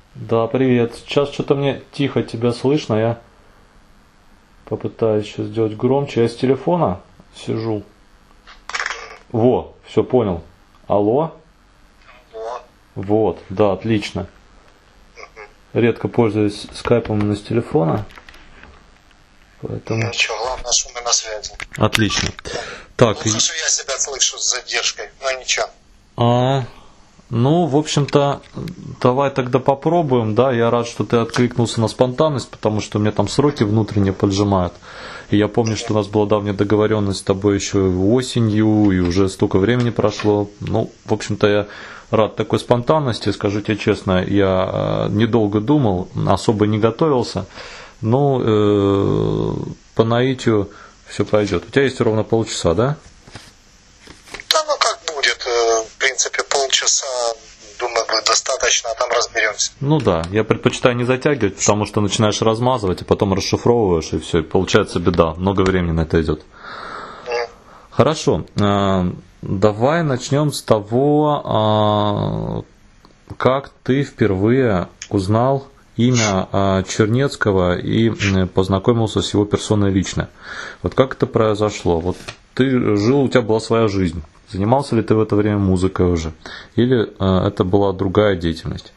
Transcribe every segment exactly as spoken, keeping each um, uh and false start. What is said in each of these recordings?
Да, привет. Сейчас что-то мне тихо тебя слышно. Я попытаюсь сейчас сделать громче. Я с телефона сижу. Во, все понял. Алло? Вот. Вот, да, отлично. Редко пользуюсь скайпом именно с телефона. Поэтому... Ничего, главное, что мы на связи. Отлично. Так. Ну, хорошо, я себя слышу с задержкой, но ничего. А, ну, в общем-то, давай тогда попробуем, да, я рад, что ты откликнулся на спонтанность, потому что мне там сроки внутренне поджимают. И я помню, что у нас была давняя договоренность с тобой еще осенью, и уже столько времени прошло. Ну, в общем-то, я рад такой спонтанности, скажу тебе честно, я недолго думал, особо не готовился, но э, по наитию все пойдет. У тебя есть ровно полчаса, да? Да, ну как будет, в принципе, полчаса, думаю, будет достаточно, а там разберемся. Ну да, я предпочитаю не затягивать, потому что начинаешь размазывать, и потом расшифровываешь, и все, и получается беда, много времени на это идет. Mm. Хорошо, давай начнем с того, как ты впервые узнал имя Чернецкого и познакомился с его персоной лично. Вот как это произошло? Вот ты жил, у тебя была своя жизнь. Занимался ли ты в это время музыкой уже? Или это была другая деятельность?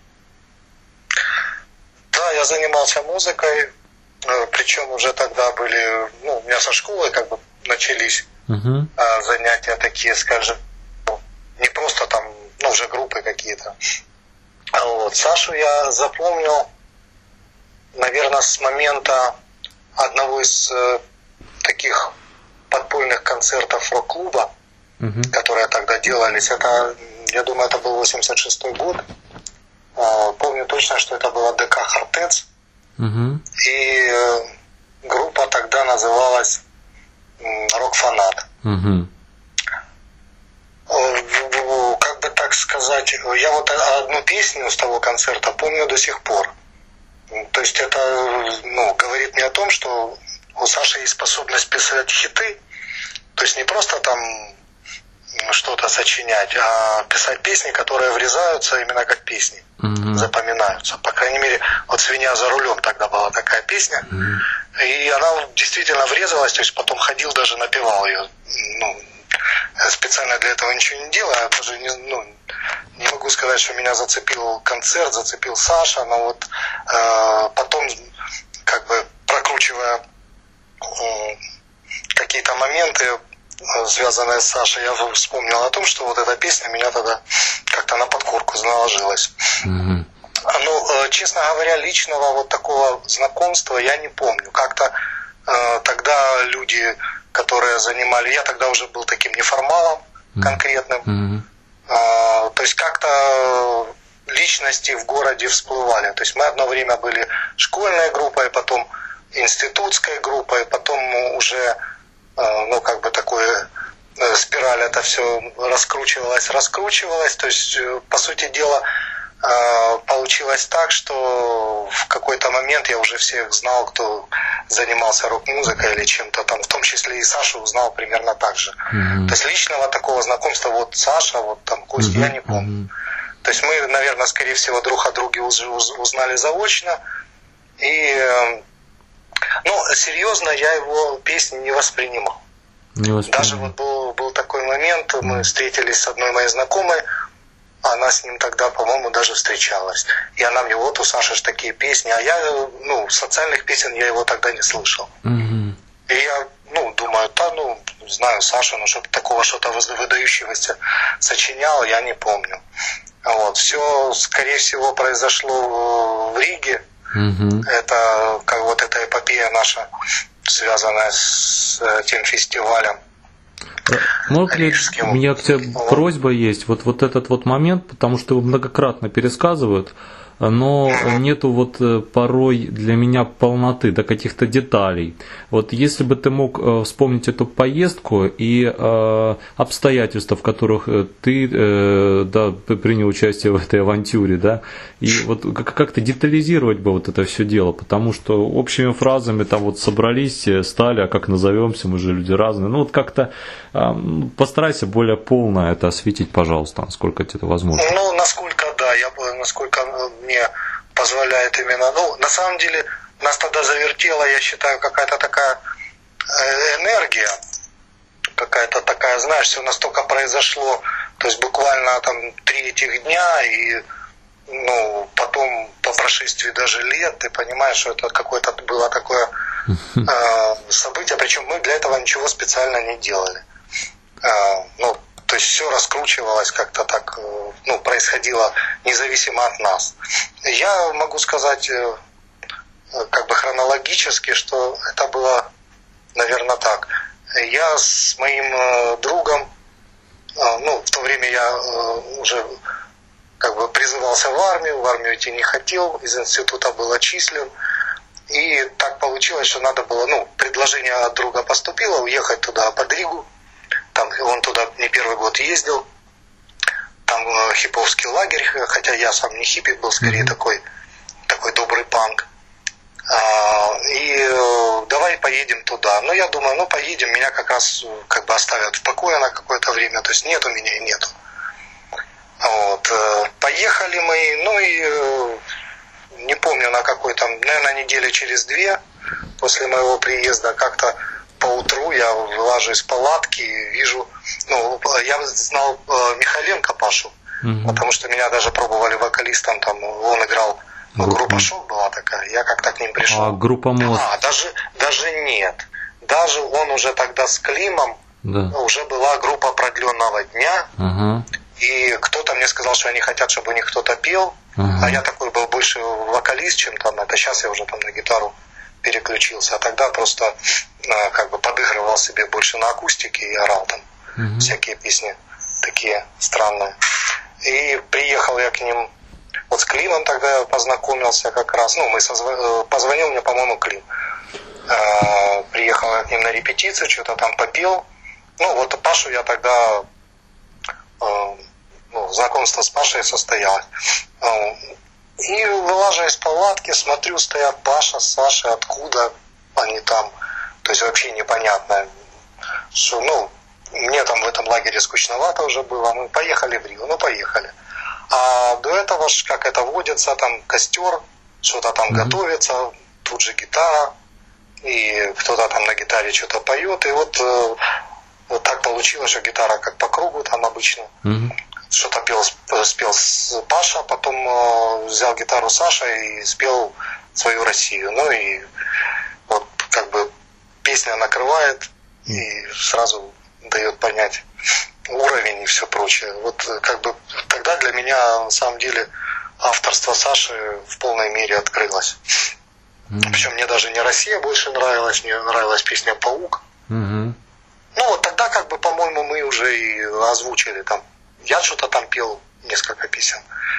Да, я занимался музыкой, причем уже тогда были, ну, у меня со школы как бы начались uh-huh. занятия такие, скажем, не просто там, ну, уже группы какие-то. Вот. Сашу я запомнил, наверное, с момента одного из э, таких подпольных концертов рок-клуба, uh-huh. которые тогда делались. Это, я думаю, это был восемьдесят шестой год. Э, помню точно, что это была ДК «Хортец». Uh-huh. И э, группа тогда называлась э, «Рок-фанат». Uh-huh. Э, как бы так сказать, я вот одну песню с того концерта помню до сих пор. То есть это, ну, говорит мне о том, что у Саши есть способность писать хиты, то есть не просто там что-то сочинять, а писать песни, которые врезаются именно как песни, mm-hmm. запоминаются. По крайней мере, вот «Свинья за рулем» тогда была такая песня, mm-hmm. и она действительно врезалась, то есть потом ходил, даже напевал ее, ну, специально для этого ничего не делал, я даже не, ну, не могу сказать, что меня зацепил концерт, зацепил Саша, но вот э, потом, как бы прокручивая э, какие-то моменты, э, связанные с Сашей, я вспомнил о том, что вот эта песня меня тогда как-то на подкорку наложилась. Mm-hmm. Ну, э, честно говоря, личного вот такого знакомства я не помню. Как-то э, тогда люди, которые занимали, я тогда уже был таким неформалом конкретным. Mm-hmm. А, то есть как-то личности в городе всплывали. То есть мы одно время были школьной группой, потом институтской группой, потом уже, ну, как бы такой спираль это все раскручивалось, раскручивалось. То есть, по сути дела, получилось так, что в какой-то момент я уже всех знал, кто занимался рок-музыкой или чем-то там, в том числе и Сашу узнал примерно так же. Mm-hmm. То есть личного такого знакомства, вот Саша, вот там Костя, mm-hmm. я не помню. Mm-hmm. То есть мы, наверное, скорее всего, друг о друге уже узнали заочно. И, ну, серьезно, я его песни не воспринимал. Не воспринимал. Даже вот был, был такой момент, мы встретились с одной моей знакомой, она с ним тогда, по-моему, даже встречалась. И она мне, вот у Саши ж такие песни, а я, ну, социальных песен я его тогда не слышал. Mm-hmm. И я, ну, думаю, да, ну, знаю Сашу, но чтобы такого что-то выдающегося сочинял, я не помню. Вот, все, скорее всего, произошло в Риге. Mm-hmm. Это, как вот эта эпопея наша, связанная с тем фестивалем. Может ли, у меня к тебе просьба есть, вот, вот этот вот момент, потому что его многократно пересказывают, но нету вот порой для меня полноты, да, каких-то деталей. Вот если бы ты мог вспомнить эту поездку и э, обстоятельства, в которых ты э, да, принял участие в этой авантюре, да, и вот как-то детализировать бы вот это все дело, потому что общими фразами там вот собрались, стали, а как назовемся, мы же люди разные, ну вот как-то э, постарайся более полно это осветить, пожалуйста, насколько это возможно. Ну, насколько, да, я бы, насколько мне позволяет именно, ну, на самом деле, нас тогда завертела, я считаю, какая-то такая энергия, какая-то такая, знаешь, все настолько произошло, то есть буквально там три этих дня, и ну, потом по прошествии даже лет ты понимаешь, что это какое-то было такое э, событие, причем мы для этого ничего специально не делали. Э, ну, то есть все раскручивалось как-то так, э, ну, происходило независимо от нас. Я могу сказать э, как бы хронологически, что это было, наверное, так. Я с моим э, другом, э, ну, в то время я э, уже как бы призывался в армию, в армию идти не хотел, из института был отчислен. И так получилось, что надо было, ну, предложение от друга поступило, уехать туда под Ригу. Там он туда не первый год ездил. Там э, хиповский лагерь, хотя я сам не хиппи был, скорее mm-hmm. такой, такой добрый панк. А, и э, давай поедем туда. Ну, я думаю, ну, поедем, меня как раз как бы оставят в покое на какое-то время. То есть нету меня и нету. Вот. Поехали мы, ну и не помню на какой там, наверное, недели через две после моего приезда как-то поутру я вылажу из палатки и вижу, ну, я знал Михаленко Пашу, угу. потому что меня даже пробовали вокалистом, там, он играл, ну, группа Шок была такая, я как-то к ним пришел. А группа Мост? А, даже, даже нет, даже он уже тогда с Климом, да. уже была группа продленного дня, угу. И кто-то мне сказал, что они хотят, чтобы у них кто-то пел. Uh-huh. А я такой был больше вокалист, чем там. Это сейчас я уже там на гитару переключился. А тогда просто э, как бы подыгрывал себе больше на акустике и орал там uh-huh. всякие песни такие странные. И приехал я к ним. Вот с Климом тогда я познакомился как раз. Ну, мы созв... позвонил мне, по-моему, Клим. Э, приехал я к ним на репетицию, что-то там попел. Ну, вот Пашу я тогда... Э, Ну, знакомство с Пашей состоялось. И вылаживая из палатки, смотрю, стоят Паша с Сашей, откуда они там. То есть вообще непонятно. Что, ну, мне там в этом лагере скучновато уже было. Мы поехали в Ригу, ну поехали. А до этого, как это водится, там костер, что-то там mm-hmm. готовится, тут же гитара, и кто-то там на гитаре что-то поет. И вот, вот так получилось, что гитара как по кругу там обычно. Mm-hmm. Что-то пел, спел Паша, потом э, взял гитару Саша и спел свою Россию. Ну и вот как бы песня накрывает и сразу дает понять уровень и все прочее. Вот как бы тогда для меня на самом деле авторство Саши в полной мере открылось. Mm-hmm. Причем мне даже не Россия больше нравилась, мне нравилась песня «Паук». Mm-hmm. Ну вот тогда как бы, по-моему, мы уже и озвучили там. Я что-то там пел, несколько песен.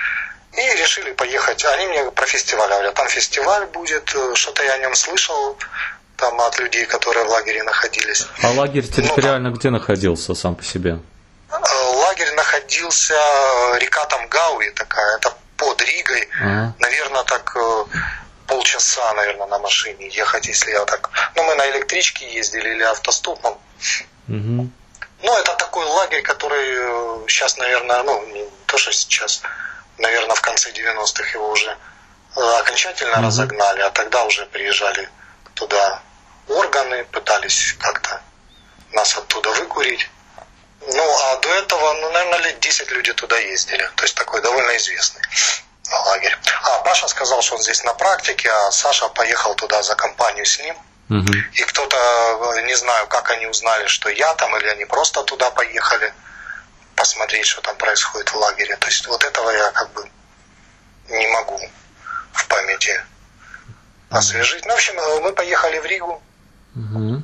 И решили поехать. Они мне про фестиваль говорят, там фестиваль будет, что-то я о нем слышал, там от людей, которые в лагере находились. А лагерь территориально ну, где находился сам по себе? Лагерь находился, река там Гауи такая, это под Ригой. Ага. Наверное, так полчаса, наверное, на машине ехать, если я так... Ну, мы на электричке ездили или автостопом. Угу. Ну, это такой лагерь, который сейчас, наверное, ну, не то, что сейчас, наверное, в конце девяностых его уже окончательно mm-hmm. разогнали, а тогда уже приезжали туда органы, пытались как-то нас оттуда выкурить. Ну, а до этого, ну, наверное, лет десять люди туда ездили. То есть такой довольно известный лагерь. А Паша сказал, что он здесь на практике, а Саша поехал туда за компанию с ним. Угу. И кто-то, не знаю, как они узнали, что я там, или они просто туда поехали посмотреть, что там происходит в лагере. То есть вот этого я как бы не могу в памяти освежить. Ну, в общем, мы поехали в Ригу угу.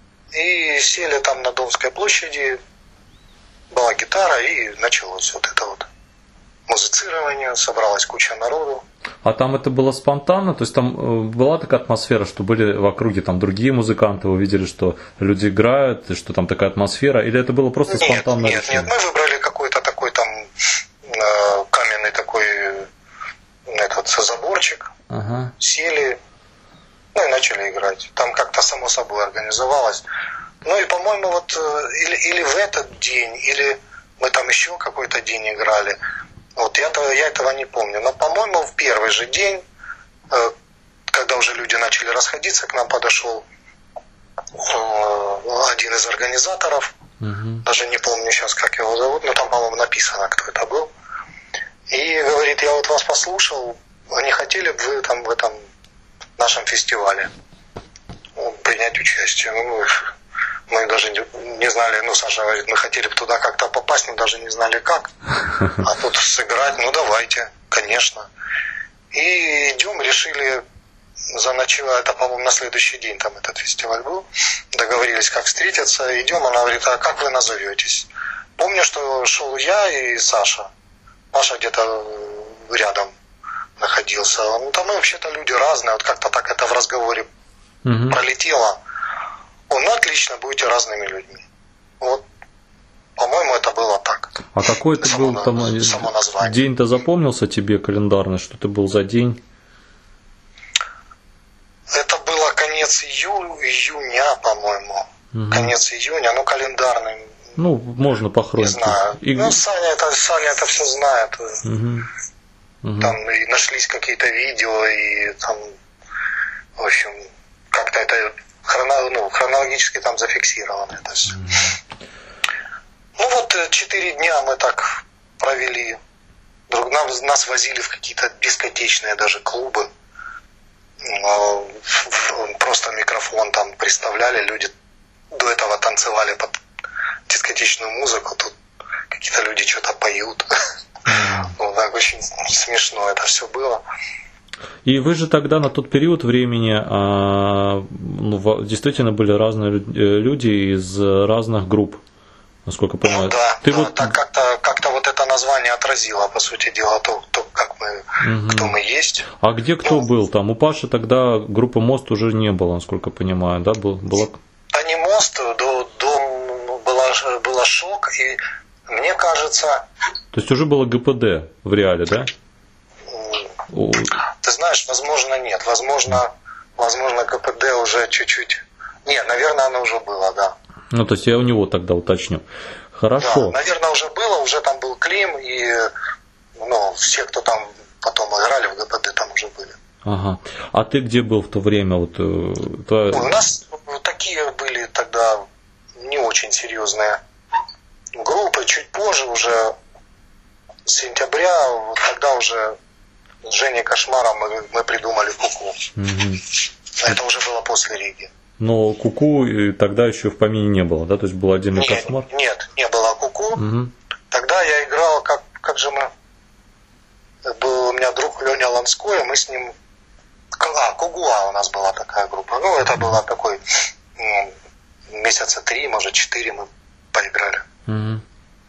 и сели там на Домской площади, была гитара, и началось вот это вот музицирование, собралась куча народу. А там это было спонтанно? То есть там была такая атмосфера, что были в округе там другие музыканты, вы видели, что люди играют, и что там такая атмосфера? Или это было просто нет, спонтанное нет, решение? Нет, мы выбрали какой-то такой там э, каменный такой этот заборчик, ага. сели, ну и начали играть. Там как-то само собой организовалось. Ну и, по-моему, вот или, или в этот день, или мы там еще какой-то день играли. Вот я, я этого не помню. Но, по-моему, в первый же день, когда уже люди начали расходиться, к нам подошел один из организаторов. Угу. Даже не помню сейчас, как его зовут, но там, по-моему, написано, кто это был. И говорит, я вот вас послушал, не хотели бы вы там в этом нашем фестивале принять участие? Ну, мы даже не, не знали, ну, Саша говорит, мы хотели бы туда как-то попасть, но даже не знали как. А тут сыграть, ну, давайте, конечно. И идем, решили заночевать, это, по-моему, на следующий день там этот фестиваль был. Договорились, как встретиться. Идем, она говорит, а как вы назоветесь? Помню, что шел я и Саша. Паша где-то рядом находился. Ну, там мы вообще-то люди разные, вот как-то так это в разговоре угу. пролетело. Он, ну, отлично, будете разными людьми. Вот, по-моему, это было так. А какой это само, был там само день-то запомнился тебе календарный? Что это был за день? Это было конец июля, июня, по-моему. Угу. Конец июня, ну, календарный. Ну, можно по хронике. Не знаю. И... Ну, Саня это, Саня это все знает. Угу. Угу. Там и нашлись какие-то видео, и там, в общем, как-то это хроно, ну, хронологически там зафиксировано это все. Угу. Ну вот четыре дня мы так провели. Друг, нам, нас возили в какие-то дискотечные даже клубы. Просто микрофон там приставляли, люди до этого танцевали под дискотечную музыку, тут какие-то люди что-то поют. Mm. Ну, так очень смешно это все было. И вы же тогда на тот период времени а, ну, действительно были разные люди из разных групп, насколько я понимаю. Ну, да, Ты да вот... так как-то, как-то вот это название отразило, по сути дела, то, то как мы, угу. кто мы есть. А где кто ну, был там? У Паши тогда группы «Мост» уже не было, насколько я понимаю, да? Был, была... Да не «Мост», до, до была, была «Шок», и мне кажется... То есть уже было ГПД в реале, да? Ты знаешь, возможно, нет. Возможно, возможно, ГПД уже чуть-чуть... Нет, наверное, оно уже было, да. Ну, то есть я у него тогда уточню. Хорошо. Да, наверное, уже было, уже там был Клим, и ну, все, кто там потом играли в ГПД, там уже были. Ага. А ты где был в то время? Вот, твоя... У нас такие были тогда не очень серьезные группы. Чуть позже, уже с сентября, вот тогда уже с Женей Кошмаром мы, мы придумали Куку. Угу. Это уже было после Риги. Но Куку тогда еще в помине не было, да? То есть был отдельный нет, Кошмар? Нет, не было Куку. Угу. Тогда я играл, как, как же мы... Был у меня друг Леня Ланской, мы с ним... А, Кугуа у нас была такая группа. Ну, это было такой... Ну, месяца три, может, четыре мы поиграли. Угу.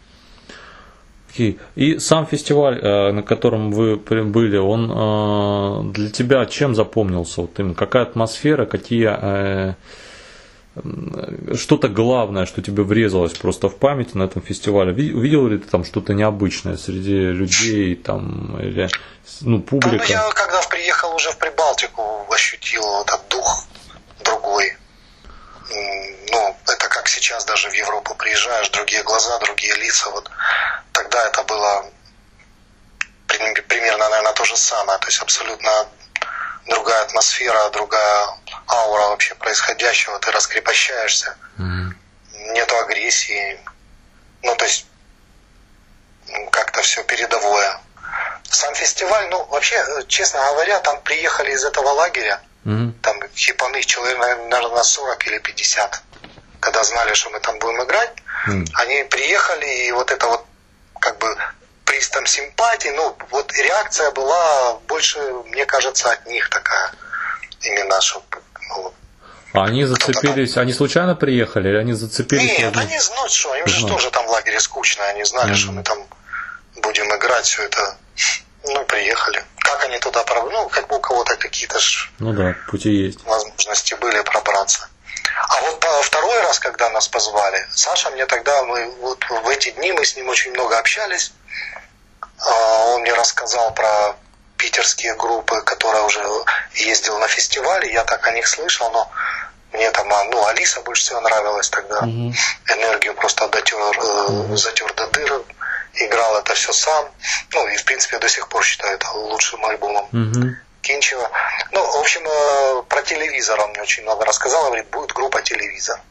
Okay. И сам фестиваль, на котором вы были, он для тебя чем запомнился? Вот именно какая атмосфера, какие что-то главное, что тебе врезалось просто в память на этом фестивале? Увидел ли ты там что-то необычное среди людей там или ну, публика? Ну, я когда приехал уже в Прибалтику, ощутил этот дух другой. Ну, это как сейчас даже в Европу приезжаешь, другие глаза, другие лица. Вот тогда это было примерно, наверное, то же самое. То есть абсолютно другая атмосфера, другая аура вообще происходящего. Ты раскрепощаешься, mm-hmm. нету агрессии. Ну, то есть как-то все передовое. Сам фестиваль, ну, вообще, честно говоря, там приехали из этого лагеря. Mm-hmm. Там хипаных человек, наверное, на сорок или пятьдесят. Когда знали, что мы там будем играть, mm-hmm. они приехали, и вот это вот как бы приступ симпатии, ну, вот реакция была больше, мне кажется, от них такая. Именно, что... Ну, а они зацепились, они случайно приехали, или они зацепились? Нет, они знают, что, им же тоже там в лагере скучно, они знали, mm-hmm. что мы там будем играть, все это... Ну, приехали. Как они туда пробрались? Ну, как бы у кого-то какие-то ж ну да, пути есть. Возможности были пробраться. А вот по второй раз, когда нас позвали, Саша мне тогда, мы вот в эти дни мы с ним очень много общались. Он мне рассказал про питерские группы, которые уже ездил на фестивали. Я так о них слышал, но мне там, ну, Алиса больше всего нравилась тогда. Угу. Энергию просто дотер, угу. затер до дыр. играл это все сам. Ну, и, в принципе, до сих пор считаю это лучшим альбомом mm-hmm. Кинчева. Ну, в общем, про телевизор он мне очень много рассказал. Говорит, будет группа «Телевизор».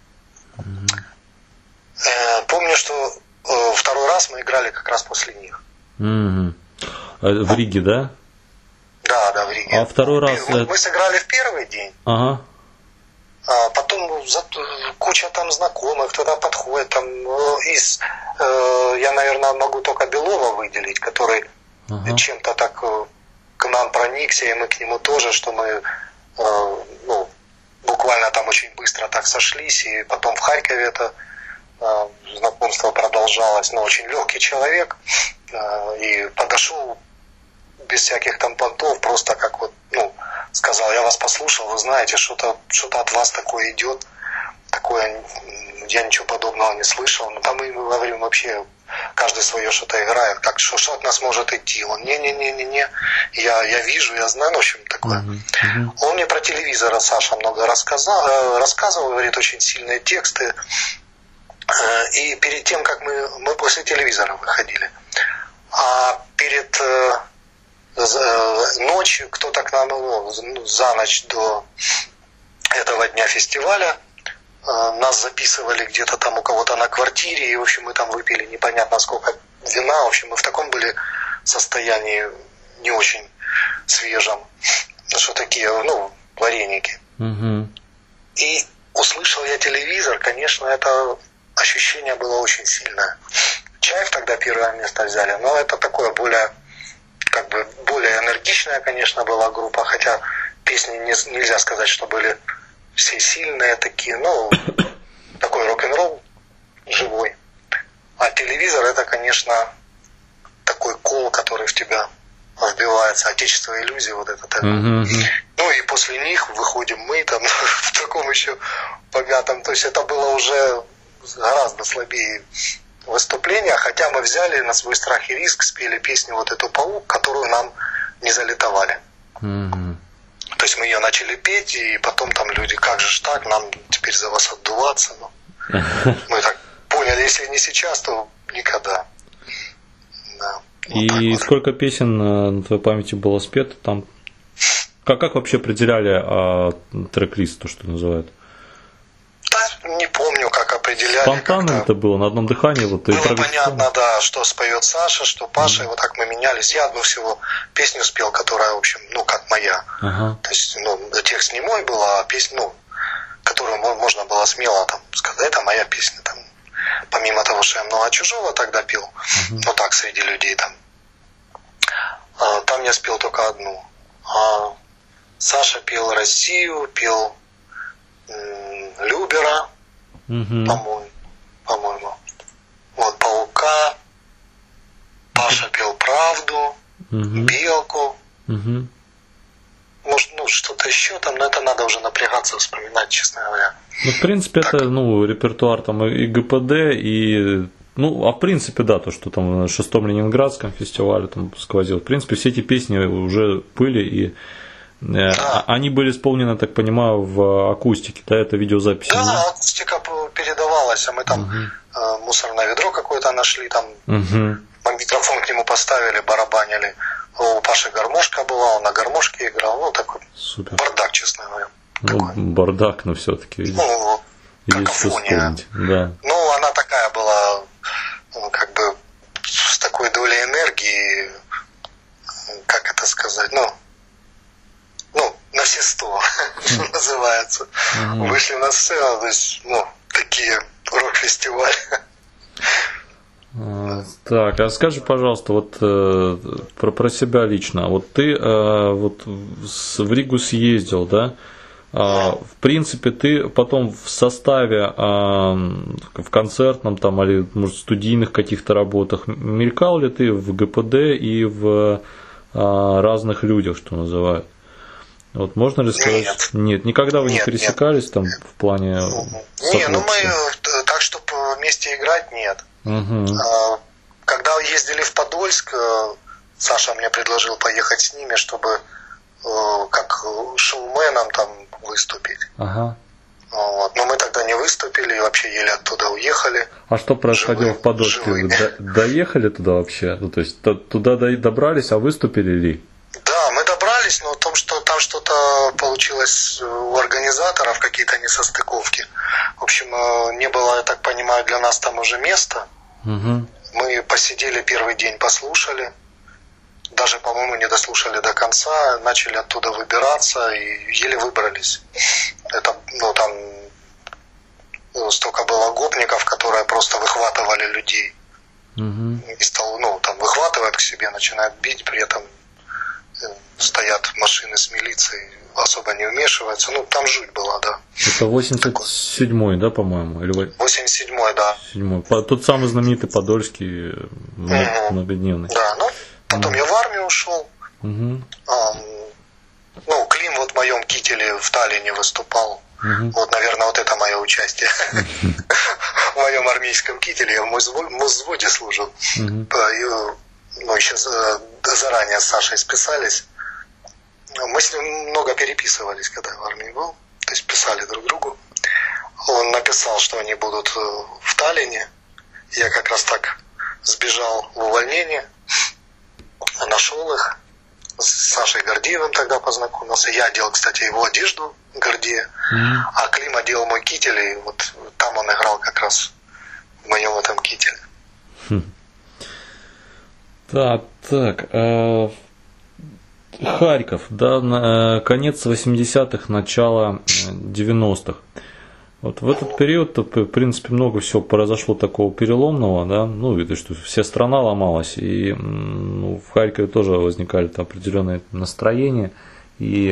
Mm-hmm. Помню, что второй раз мы играли как раз после них. Mm-hmm. В Риге, да? Да, да, в Риге. А второй раз... Мы, мы сыграли в первый день. Ага. А потом куча там знакомых туда подходит. Там, из, э, я, наверное, могу только Белова выделить, который ага. чем-то так к нам проникся, и мы к нему тоже, что мы э, ну, буквально там очень быстро так сошлись. И потом в Харькове это э, знакомство продолжалось. Но очень легкий человек. Э, и подошел без всяких там понтов, просто как вот, ну, сказал, я вас послушал, вы знаете, что-то, что-то от вас такое идет, такое, я ничего подобного не слышал, но там мы говорим вообще, каждый свое что-то играет, как, что, что от нас может идти, он, не-не-не-не-не, я, я вижу, я знаю, ну, в общем, такое. Uh-huh. Он мне про телевизор, Саша, много рассказал, рассказывал, говорит, очень сильные тексты, и перед тем, как мы, мы после телевизора выходили, а перед... ночью кто-то к нам, ну, за ночь до этого дня фестиваля нас записывали где-то там у кого-то на квартире, и, в общем, мы там выпили непонятно сколько вина, в общем, мы в таком были состоянии не очень свежем, что такие, ну, вареники. Угу. И услышал я телевизор, конечно, это ощущение было очень сильное. Чаев тогда первое место взяли, но это такое более как бы более энергичная, конечно, была группа, хотя песни не, нельзя сказать, что были все сильные такие, ну, такой рок-н-ролл живой. А телевизор это, конечно, такой кол, который в тебя вбивается, отечество иллюзии, вот этот. Mm-hmm. Ну и после них выходим мы там в таком еще помятом, то есть это было уже гораздо слабее выступления, хотя мы взяли на свой страх и риск, спели песню вот эту «Паук», которую нам не залитовали. Mm-hmm. То есть мы ее начали петь, и потом там люди, как же ж так, нам теперь за вас отдуваться. Ну, мы так поняли, если не сейчас, то никогда. Да, и вот вот. Сколько песен на твоей памяти было спето там? Как, как вообще определяли а, трек-лист, то, что называют? Да, не помню, как определяли. Спонтанно это было, на одном дыхании? Вот, было понятно, да, что споет Саша, что Паша, mm-hmm. и вот так мы менялись. Я одну всего песню спел, которая, в общем, ну, как моя. Uh-huh. То есть, ну, текст не мой был, а песня, ну, которую можно было смело там сказать, это моя песня. Там. Помимо того, что я много чужого тогда пел, uh-huh. ну, так, среди людей там. А, там я спел только одну. А Саша пел «Россию», пел Любера, uh-huh. по-моему, по-моему. Вот «Паука», Паша пел «Правду», uh-huh. «Белку». Uh-huh. Может, ну, что-то еще там, но это надо уже напрягаться, вспоминать, честно говоря. Ну, в принципе, так. Это, ну, репертуар там и ГПД, и, ну, а в принципе, да, то, что там на шестом Ленинградском фестивале там сквозил. В принципе, все эти песни уже были, и да. Они были исполнены, так понимаю, в акустике, да, это видеозапись? Да, да, акустика передавалась, а мы там угу. мусорное ведро какое-то нашли, там угу. микрофон к нему поставили, барабанили. У Паши гармошка была, он на гармошке играл, ну такой Супер. Бардак, честно говоря. Ну, такой. Бардак, но все-таки, видишь, ну, какофония. Да. Ну, она такая была, ну, как бы, с такой долей энергии, как это сказать, ну, ну, на все сто, что называется. Вышли на сцену, то есть, ну, такие рок-фестивали. Так, а скажи, пожалуйста, вот э, про, про себя лично. Вот ты э, вот в, в Ригу съездил, да? Э, в принципе, ты потом в составе э, в концертном там или, может, студийных каких-то работах мелькал ли ты в ГПД и в э, разных людях, что называют? Вот можно ли сказать? Нет. Нет, никогда вы нет, не пересекались нет. там в плане. Не, ну мы так, чтобы вместе играть, нет. Угу. Когда ездили в Подольск, Саша мне предложил поехать с ними, чтобы как шоуменом там выступить. Ага. Вот. Но мы тогда не выступили и вообще еле оттуда уехали. А что происходило живые, в Подольске? Вы до, доехали туда вообще? Ну, то есть туда добрались, а выступили ли? Да, мы добрались, но в том, что там что-то получилось у организаторов, какие-то несостыковки. В общем, не было, я так понимаю, для нас там уже места. Угу. Мы посидели первый день, послушали. Даже, по-моему, не дослушали до конца, начали оттуда выбираться и еле выбрались. Это, ну, там ну, столько было гопников, которые просто выхватывали людей. Угу. И стал, ну, там выхватывают к себе, начинают бить, при этом стоят машины с милицией, особо не вмешиваются. Ну, там жуть была, да. Это восемьдесят седьмой, да, по-моему? Или... восемьдесят седьмой, да. седьмой. Тот самый знаменитый Подольский угу. многодневный. Да, ну, потом угу. я в армию ушел. Угу. А, ну, Клим вот в моем кителе в Таллине выступал. Угу. Вот, наверное, вот это мое участие. В моем армейском кителе я в музводе служил. Ну, еще заранее с Сашей списались. Мы с ним много переписывались, когда я в армии был. То есть писали друг другу. Он написал, что они будут в Таллине. Я как раз так сбежал в увольнение. Нашел их. С Сашей Гордеевым тогда познакомился. Я одел, кстати, его одежду Гордея. Mm-hmm. А Клим одел мой китель. И вот там он играл как раз в моем этом кителе. Mm-hmm. Так, так. Э, Харьков, да, на, конец восьмидесятых, начало девяностых. Вот в этот период, в принципе, много всего произошло такого переломного, да, ну, видно, что вся страна ломалась, и ну, в Харькове тоже возникали там определенные настроения, и,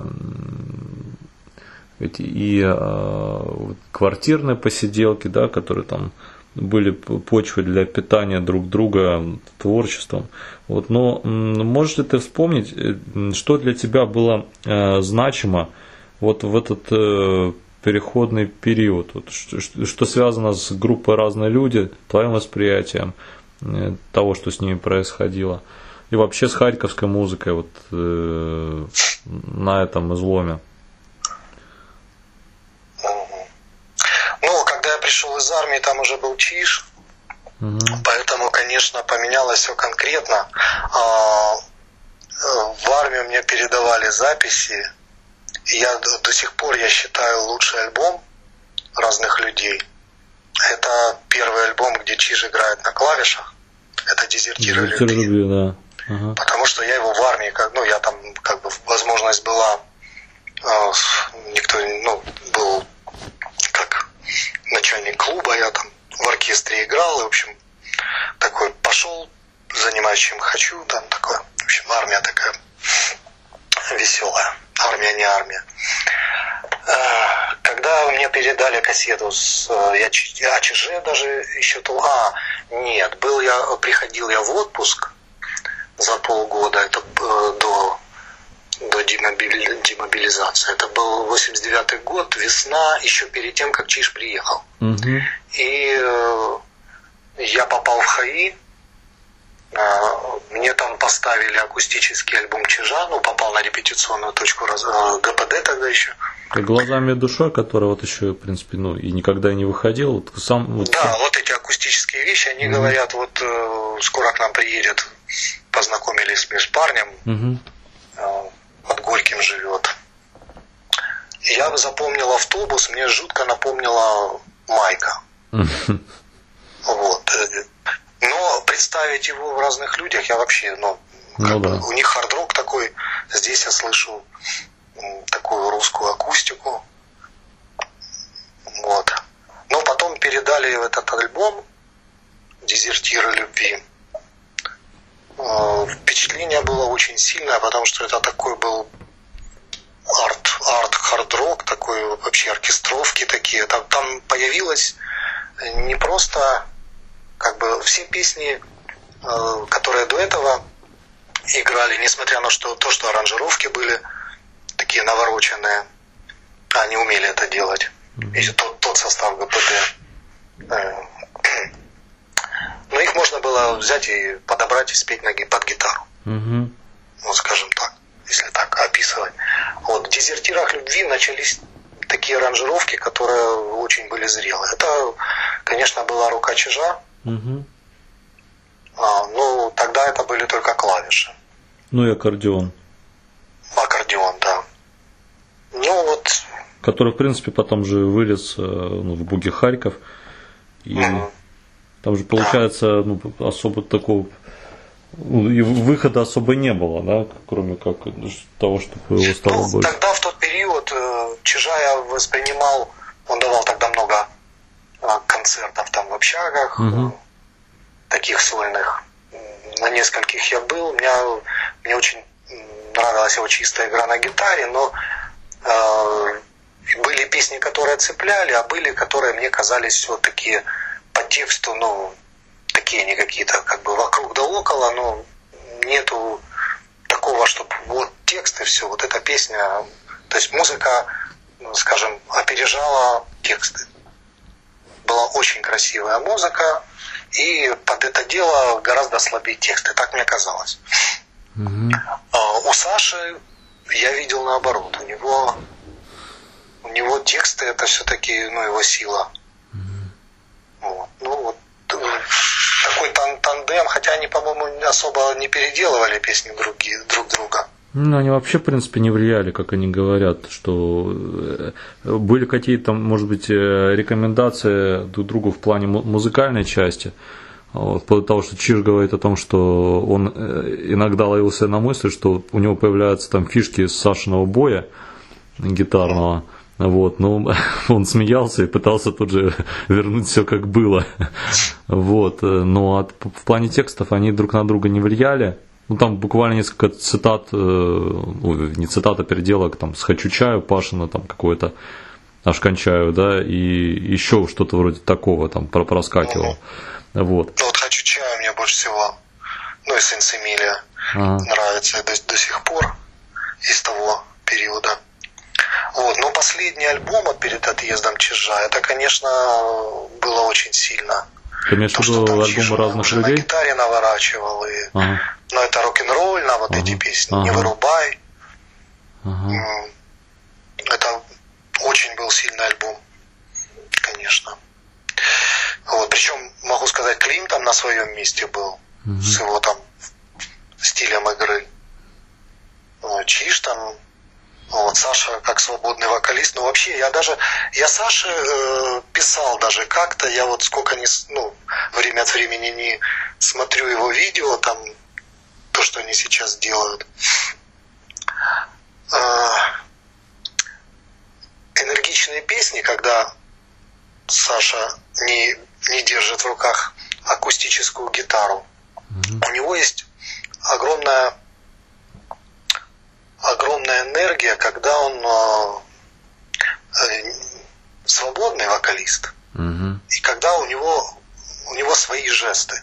и, и квартирные посиделки, да, которые там были почвой для питания друг друга творчеством. Вот, но можешь ли ты вспомнить, что для тебя было э, значимо вот в этот э, переходный период? Вот, что, что связано с группой «Разные люди», твоим восприятием э, того, что с ними происходило, и вообще с харьковской музыкой вот, э, на этом изломе? Пришел из армии, там уже был ЧИШ, угу. Поэтому, конечно, поменялось все конкретно. В армию мне передавали записи, и я до сих пор, я считаю, лучший альбом «Разных людей». Это первый альбом, где ЧИШ играет на клавишах. Это «Дезертиры любви». любви да. Ага. Потому что я его в армии, как, ну, я там, как бы, возможность была, никто, ну, был как начальник клуба, я там в оркестре играл, и, в общем, такой пошел, занимаюсь чем хочу, там такое, в общем, армия такая веселая, армия не армия. Когда мне передали кассету с АЧЖ даже еще то, а, нет, был я, приходил я в отпуск за полгода, это до до демобилизации. Это был восемьдесят девятый год, весна, еще перед тем, как ЧИШ приехал. Угу. И э, я попал в ХАИ, э, мне там поставили акустический альбом ЧИЖа, ну, попал на репетиционную точку раз, э, ГПД тогда еще. «Глазами и душой», который вот еще, в принципе, ну, и никогда не выходил. Вот сам, вот... Да, вот эти акустические вещи, они угу. говорят, вот э, скоро к нам приедет, познакомились мы с парнем, угу. э, под Горьким живет. Я запомнил автобус, мне жутко напомнила Майка. Вот. Но представить его в «Разных людях» я вообще, ну, ну да. у них хард-рок такой, здесь я слышу такую русскую акустику. Вот. Но потом передали этот альбом «Дезертиры любви». Впечатление было очень сильное, потому что это такой был арт, арт хард-рок, такой вообще оркестровки такие. Там, там появилось не просто как бы все песни, которые до этого играли, несмотря на что, то, что аранжировки были такие навороченные, они умели это делать. И тот, тот состав ГПД. Но их можно было взять и подобрать и спеть на, под гитару. Угу. Ну, скажем так, если так описывать. Вот, в «Дезертирах любви» начались такие такие аранжировки, которые очень были зрелые. Это, конечно, была рука Чижа. Угу. А, ну, тогда это были только клавиши. Ну и аккордеон. Аккордеон, да. Ну вот. Который, в принципе, потом же вылез ну, в Буги Харьков. И mm-hmm. там же, получается, да. ну, особо такого ну, и выхода особо не было, да, кроме как того, чтобы его стало ну, больше. Тогда в тот период Чижа я воспринимал, он давал тогда много концертов там в общагах, mm-hmm. таких сольных. На нескольких я был. Меня, мне очень нравилась его чистая игра на гитаре, но э, были песни, которые цепляли, а были, которые мне казались все такие по тексту, ну, такие не какие-то, как бы вокруг да около, но нету такого, чтобы вот текст и все, вот эта песня, то есть музыка, скажем, опережала тексты. Была очень красивая музыка, и под это дело гораздо слабее тексты, так мне казалось. Mm-hmm. А у Саши я видел наоборот. У него, у него тексты это все-таки ну, его сила. Mm-hmm. Вот. Ну вот такой тан- тандем, хотя они, по-моему, особо не переделывали песни другие, друг друга. Ну, они вообще, в принципе, не влияли, как они говорят, что были какие-то, может быть, рекомендации друг другу в плане музыкальной части. Вот, потому что Чиж говорит о том, что он иногда ловился на мысли, что у него появляются там фишки с Сашиного боя гитарного. Вот, но он смеялся и пытался тут же вернуть все как было. Вот, но от, в плане текстов они друг на друга не влияли. Ну, там буквально несколько цитат, ну, не цитат, а переделок, там, «Схочу чаю», Пашина, там, какое-то «Аж кончаю», да, и еще что-то вроде такого там проскакивало. Mm-hmm. Вот. Ну, вот «Хочу чаю» мне больше всего, ну, и «Сенс Эмилия» ага. нравится до, до сих пор из того периода. Вот, но последний альбом перед отъездом Чижа, это, конечно, было очень сильно. Ты имеешь в виду альбомы разных уже людей? На гитаре наворачивал, и, ага. ну, это рок-н-ролльно, вот ага. эти песни, ага. «Не вырубай». Ага. Это очень был сильный альбом, конечно. Вот, причем, могу сказать, Клим там на своем месте был, ага. с его там стилем игры. Чиж там, вот, Саша как свободный вокалист, но вообще я даже, я Саше э, писал даже как-то, я вот сколько не, ну, время от времени не смотрю его видео, там, то, что они сейчас делают. Э, энергичные песни, когда Саша не, не держит в руках акустическую гитару, mm-hmm. у него есть огромная огромная энергия, когда он э, свободный вокалист, mm-hmm. и когда у него у него свои жесты.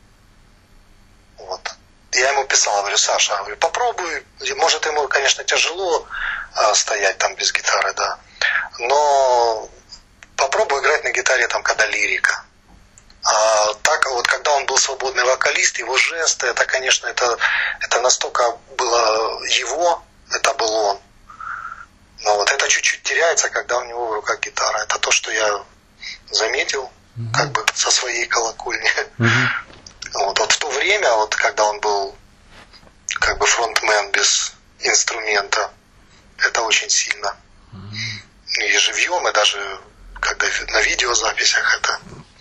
Вот. Я ему писал, говорю, Саша, говорю, попробуй, может ему, конечно, тяжело э, стоять там без гитары, да, но попробуй играть на гитаре там, когда лирика. А так вот, когда он был свободный вокалист, его жесты, это, конечно, это, это настолько было его, это был он. Но вот это чуть-чуть теряется, когда у него в руках гитара. Это то, что я заметил, mm-hmm. как бы со своей колокольни. Mm-hmm. Вот, вот в то время, вот когда он был как бы фронтмен без инструмента, это очень сильно. Mm-hmm. И живьем, и даже когда на видеозаписях это.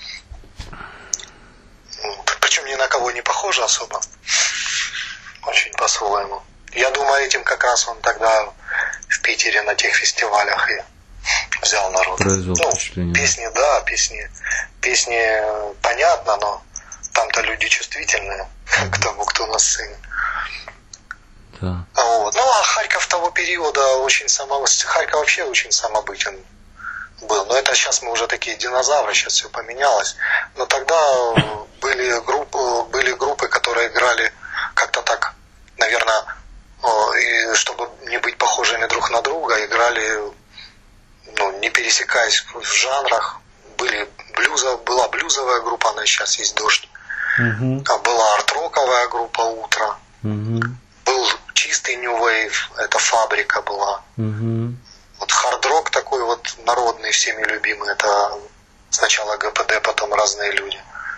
Вот. Причем ни на кого не похоже особо. Очень по-своему. Я думаю, этим как раз он тогда в Питере на тех фестивалях и взял народ. Произвел ну, впечатление. Песни, да, песни. Песни понятно, но там-то люди чувствительные mm-hmm. к тому, кто на сцене. Да. Вот. Ну, а Харьков того периода очень само... Харьков вообще очень самобытен был. Но это сейчас мы уже такие динозавры, сейчас все поменялось. Но тогда были группы, были группы, которые играли как-то так, наверное, и чтобы не быть похожими друг на друга, играли, ну, не пересекаясь в жанрах. Были блюза, была блюзовая группа, она сейчас есть «Дождь». Uh-huh. А была арт-роковая группа «Утро». Uh-huh. Был чистый New Wave, это «Фабрика» была. Uh-huh. Вот хард хард-рок такой вот народный, всеми любимый. Это сначала ГПД, потом разные люди.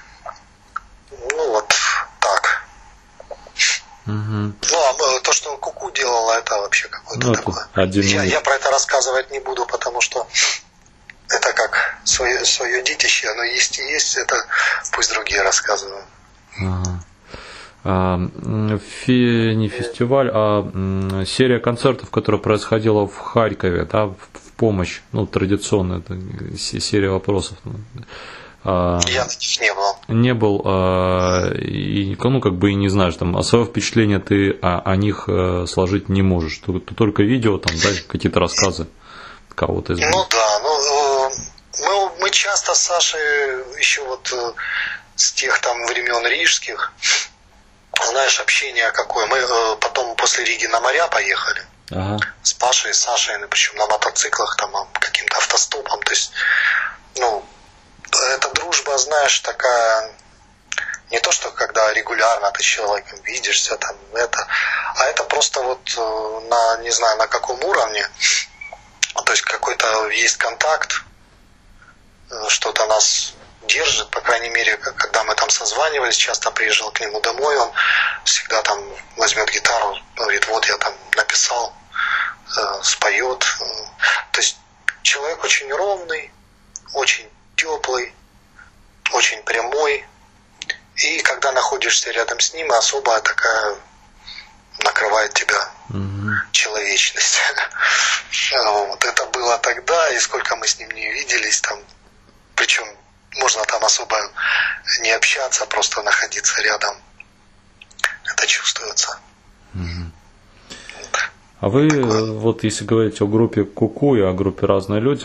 Ну вот так. Угу. Ну, а то, что Куку делала, это вообще какое-то ну, такое. Один Я, я про это рассказывать не буду, потому что это как свое, свое детище, оно есть и есть, это пусть другие рассказывают. Ага. А, фи, не фестиваль, а серия концертов, которая происходила в Харькове, да, в, в помощь, ну, традиционная это серия вопросов. А, я таких не был. Не был, а, и, ну, как бы и не знаешь, там, а свое впечатление ты о, о них сложить не можешь. Ты, ты только видео, там, да, какие-то рассказы кого-то из них. Ну да, ну, мы, мы часто с Сашей еще вот с тех там времен рижских, знаешь, общение какое. Мы э, потом после Риги на моря поехали. Ага. С Пашей, с Сашей, причем на мотоциклах, там, каким-то автостопом. То есть, ну, эта дружба, знаешь, такая, не то, что когда регулярно ты с человеком видишься, там, это, а это просто вот на, не знаю, на каком уровне. То есть какой-то есть контакт, что-то нас держит, по крайней мере, когда мы там созванивались, часто приезжал к нему домой, он всегда там возьмет гитару, говорит, вот я там написал, э, споет. То есть человек очень ровный, очень теплый, очень прямой, и когда находишься рядом с ним, особая такая накрывает тебя mm-hmm. человечность. Вот это было тогда, и сколько мы с ним не виделись, там, причем можно там особо не общаться, просто находиться рядом. Это чувствуется. Mm-hmm. А вы, такое. Вот если говорить о группе Куку и о группе «Разные люди»,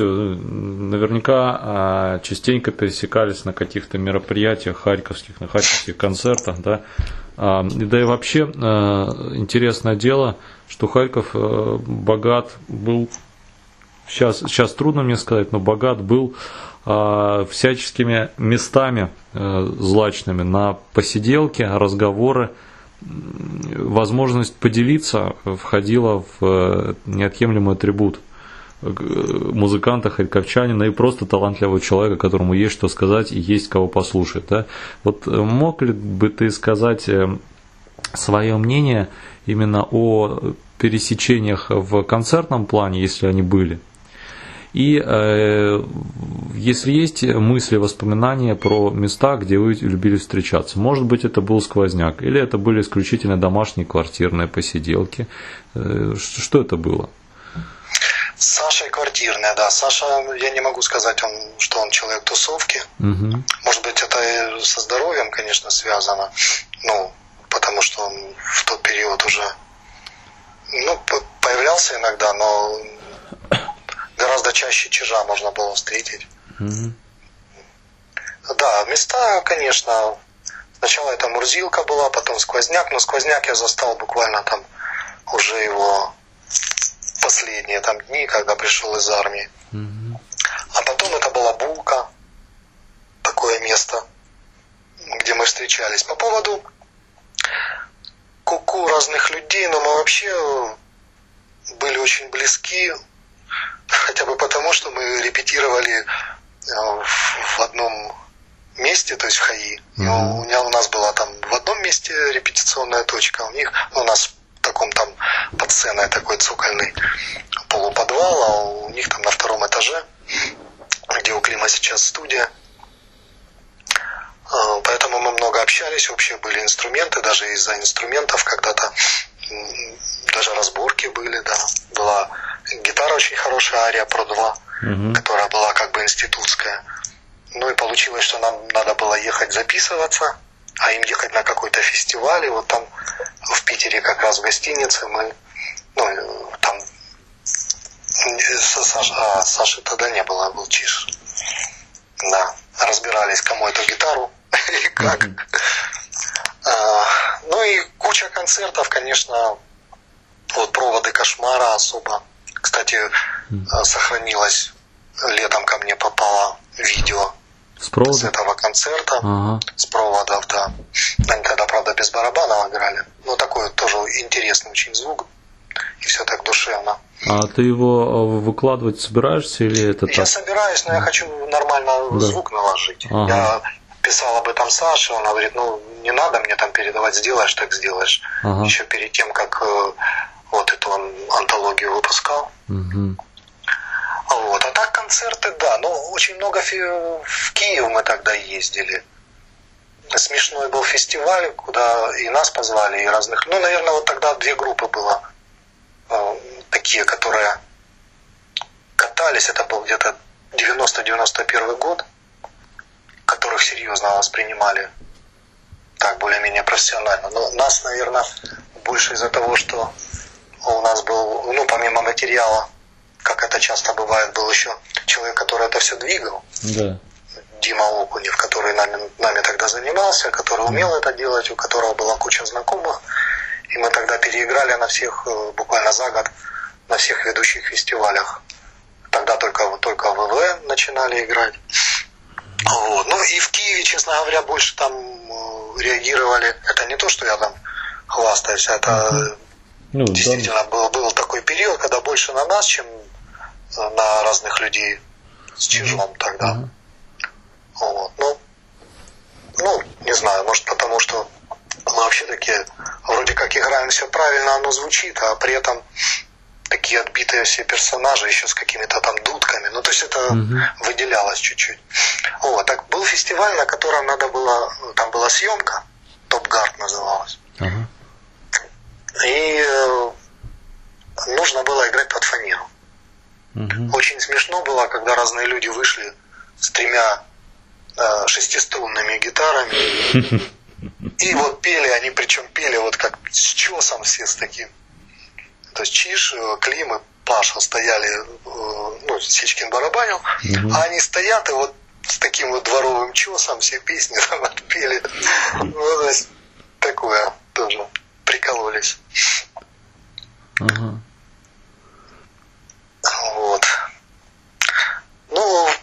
наверняка частенько пересекались на каких-то мероприятиях харьковских, на харьковских концертах, да? Да и вообще интересное дело, что Харьков богат был, сейчас, сейчас трудно мне сказать, но богат был всяческими местами злачными на посиделки, разговоры. Возможность поделиться входила в неотъемлемый атрибут музыканта, харьковчанина и просто талантливого человека, которому есть что сказать и есть кого послушать. Да? Вот мог ли бы ты сказать свое мнение именно о пересечениях в концертном плане, если они были? И э, если есть мысли, воспоминания про места, где вы любили встречаться, может быть, это был сквозняк, или это были исключительно домашние квартирные посиделки. Э, что, что это было? С Сашей квартирная, да. Саша, я не могу сказать, он, что он человек тусовки. Угу. Может быть, это со здоровьем, конечно, связано. Ну, потому что он в тот период уже ну, появлялся иногда, но гораздо чаще чижа можно было встретить. Mm-hmm. Да, места, конечно, сначала это Мурзилка была, потом Сквозняк, но Сквозняк я застал буквально там уже его последние там дни, когда пришел из армии. Mm-hmm. А потом это была Булка, такое место, где мы встречались. По поводу Куку разных людей, но мы вообще были очень близки. Хотя бы потому, что мы репетировали в одном месте, то есть в ХАИ. Mm-hmm. У меня у нас была там в одном месте репетиционная точка, у них ну, у нас в таком там под сценой такой цокольный полуподвал, а у них там на втором этаже, где у Клима сейчас студия. Поэтому мы много общались, вообще были инструменты, даже из-за инструментов когда-то даже разборки были, да. Была гитара очень хорошая, Ария Про два, угу. которая была как бы институтская. Ну и получилось, что нам надо было ехать записываться, а им ехать на какой-то фестиваль. И вот там в Питере как раз в гостинице мы, ну, там Саша, а, Саши тогда не было, был Чиж. Да, разбирались, кому эту гитару и как. Угу. А, ну и куча концертов, конечно, вот проводы кошмара особо. Кстати, mm. сохранилось, летом ко мне попало видео с, с этого концерта, ага. с проводов, да. Они тогда, правда, без барабанов играли, но такой тоже интересный очень звук, и все так душевно. А ты его выкладывать собираешься или это Я так? собираюсь, но я хочу нормально да. звук наложить. Ага. Я писал об этом Саше, он говорит, ну не надо мне там передавать, сделаешь, так сделаешь. Ага. Еще перед тем, как э, вот эту антологию выпускал. Угу. Вот. А так концерты, да, ну очень много фи- в Киев мы тогда ездили. Смешной был фестиваль, куда и нас позвали, и разных. Ну, наверное, вот тогда две группы было э, такие, которые катались. Это был где-то девяносто-девяносто первый год, которых серьезно воспринимали так, более-менее профессионально. Но нас, наверное, больше из-за того, что у нас был, ну, помимо материала, как это часто бывает, был еще человек, который это все двигал. Да. Дима Окунев, который нами, нами тогда занимался, который умел это делать, у которого была куча знакомых. И мы тогда переиграли на всех, буквально за год, на всех ведущих фестивалях. Тогда только, только ВВ начинали играть. Вот. Ну и в Киеве, честно говоря, больше там реагировали. Это не то, что я там хвастаюсь, это ну, действительно да. был, был такой период, когда больше на нас, чем на разных людей с чижом тогда. Uh-huh. Вот. Ну, ну, не знаю, может потому, что мы вообще такие, вроде как играем все правильно, оно звучит, а при этом такие отбитые все персонажи еще с какими-то там дудками. Ну, то есть это uh-huh. выделялось чуть-чуть. Вот. Так был фестиваль, на котором надо было, там была съемка, Топ-Гард называлась. Uh-huh. И э, нужно было играть под фанеру. Uh-huh. Очень смешно было, когда разные люди вышли с тремя э, шестиструнными гитарами и вот пели, они причем пели вот как с чесом все с таким. То есть Чиж, Клим и Паша стояли, э, ну, Сечкин барабанил, uh-huh. а они стоят и вот с таким вот дворовым чесом все песни там отпели. Ну, то есть такое тоже прикололись. Uh-huh. Вот. Ну,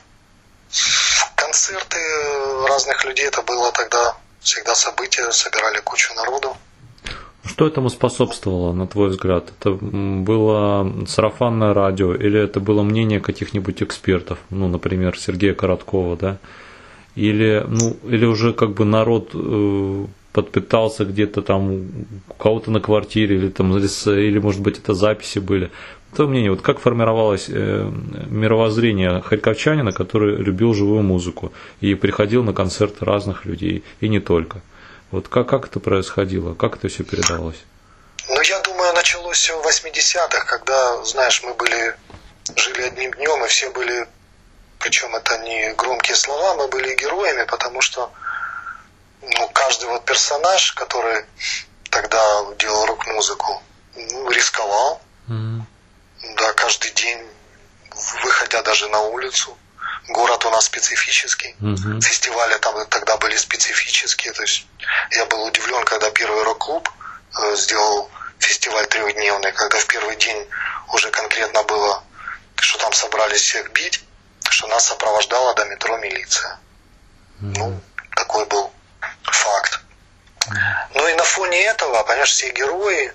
концерты разных людей, это было тогда всегда событие, собирали кучу народу. Что этому способствовало, на твой взгляд? Это было сарафанное радио или это было мнение каких-нибудь экспертов, ну, например, Сергея Короткова, да? Или, ну, или уже как бы народ э, подпитался где-то там у кого-то на квартире, или там, или, может быть, это записи были. Твое мнение, вот как формировалось э, мировоззрение харьковчанина, который любил живую музыку и приходил на концерты разных людей, и не только? Вот как, как это происходило, как это все передалось? Ну, я думаю, началось все в восьмидесятых, когда, знаешь, мы были, жили одним днем, и все были, причем это не громкие слова, мы были героями, потому что ну, каждый вот персонаж, который тогда делал рок-музыку, ну, рисковал. Mm-hmm. Да, каждый день, выходя даже на улицу. Город у нас специфический. Uh-huh. Фестивали там тогда были специфические. То есть я был удивлен, когда первый рок-клуб э, сделал фестиваль трехдневный, когда в первый день уже конкретно было, что там собрались всех бить, что нас сопровождала до метро милиция. Uh-huh. Ну, такой был факт. Uh-huh. Ну и на фоне этого, понимаешь, все герои,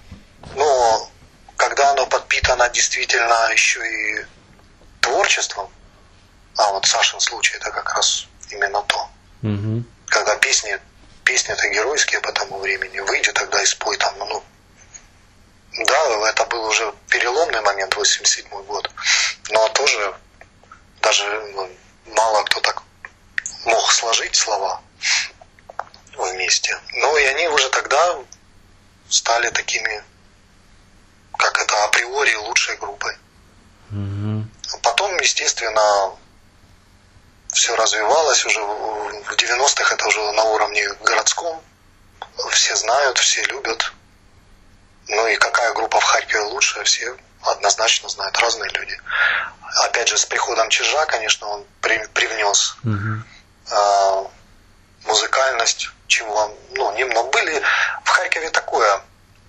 но когда оно подпитано действительно еще и творчеством, а вот Сашин случай это как раз именно то. Угу. Когда песни, песни-то геройские по тому времени, выйди тогда и спой там, ну, да, это был уже переломный момент, восемьдесят седьмой год, но тоже даже ну, мало кто так мог сложить слова вместе. Но и они уже тогда стали такими, как это, априори лучшей группой. Угу. Потом, естественно, все развивалось уже в девяностых, это уже на уровне городском. Все знают, все любят. Ну и какая группа в Харькове лучшая, все однозначно знают, разные люди. Опять же, с приходом Чижа, конечно, он при, привнес uh-huh. э, музыкальность, чего, ну, немного. Были в Харькове такое,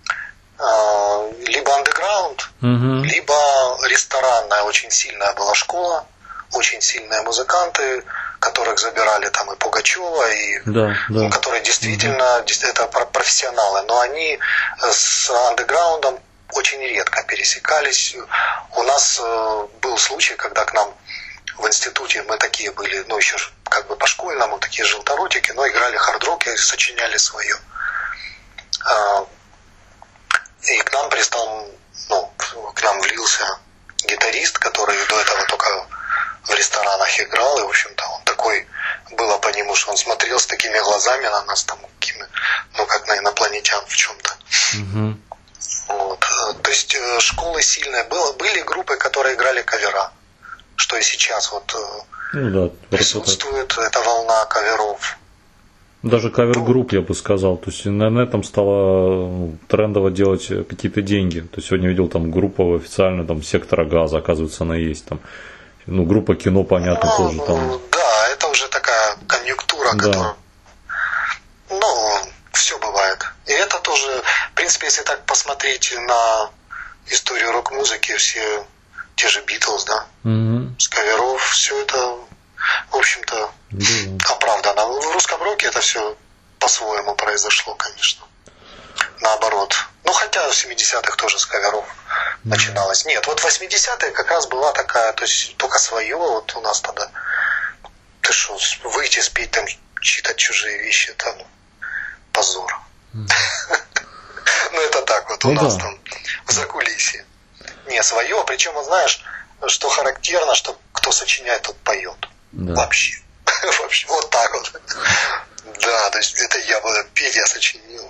э, либо андеграунд, uh-huh. либо ресторанная, очень сильная была школа, очень сильные музыканты, которых забирали там и Пугачева, и да, да. которые действительно, uh-huh. это профессионалы, но они с андеграундом очень редко пересекались. У нас был случай, когда к нам в институте мы такие были, ну еще как бы по-школьному, такие желторотики, но играли хард-рок и сочиняли свое. И к нам пристал, ну, к нам влился гитарист, который до этого только в ресторанах играл, и, в общем-то, он такой, было по нему, что он смотрел с такими глазами на нас, там, ну, как на инопланетян в чем-то. Угу. Вот. То есть школы сильные. Было, были группы, которые играли кавера, что и сейчас вот ну, да, присутствует эта волна каверов. Даже кавер-групп, я бы сказал. То есть на этом стало ну, трендово делать какие-то деньги. То есть сегодня видел там группу официальную, там «Сектора газа», оказывается, она есть. Там, ну, группа «Кино», понятно, ну, тоже там. Да, это уже такая конъюнктура, да. Которая... Ну, все бывает. И это тоже, в принципе, если так посмотреть на историю рок-музыки, все те же «Битлз», да, mm-hmm. с каверов, все это... В общем-то, yeah. оправдано. В русском роке это все по-своему произошло, конечно. Наоборот. Ну, хотя в семидесятых тоже с каверов yeah. начиналось. Нет, вот в восьмидесятые как раз была такая, то есть только свое, вот у нас тогда. Ты что, выйти, спеть там, читать чужие вещи, это ну, позор. Mm. Ну, это так вот у нас там в закулисье. Не, свое, причем, знаешь, что характерно, что кто сочиняет, тот поет. Да. Вообще. Вообще. Вот так вот. Да, то есть это я буду петь, я сочинил.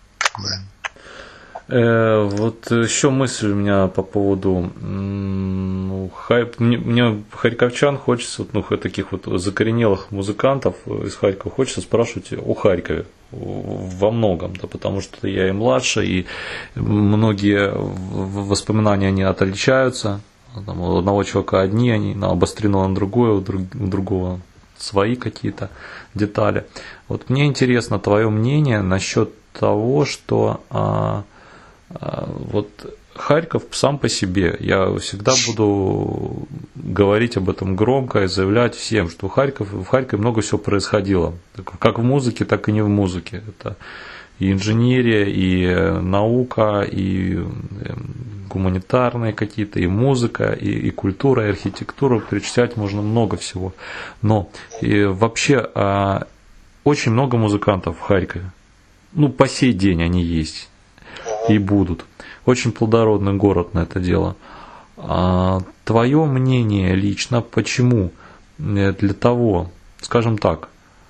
Э, вот еще мысль у меня по поводу ну, хайп. Мне, мне харьковчан хочется, ну, таких вот закоренелых музыкантов из Харькова, хочется спрашивать о Харькове во многом, да, потому что я и младше, и многие воспоминания они отличаются. Там, у одного человека одни, они обострены на другое, у другого свои какие-то детали. Вот мне интересно твое мнение насчет того, что а, а, вот Харьков сам по себе, я всегда буду говорить об этом громко и заявлять всем, что в Харьков, в Харькове много всего происходило, как в музыке, так и не в музыке. Это и инженерия, и наука, и гуманитарные какие-то, и музыка, и, и культура, и архитектура, перечислять можно много всего. Но и вообще а, очень много музыкантов в Харькове. Ну, по сей день они есть и будут. Очень плодородный город на это дело. А, твое мнение лично, почему для того, скажем так,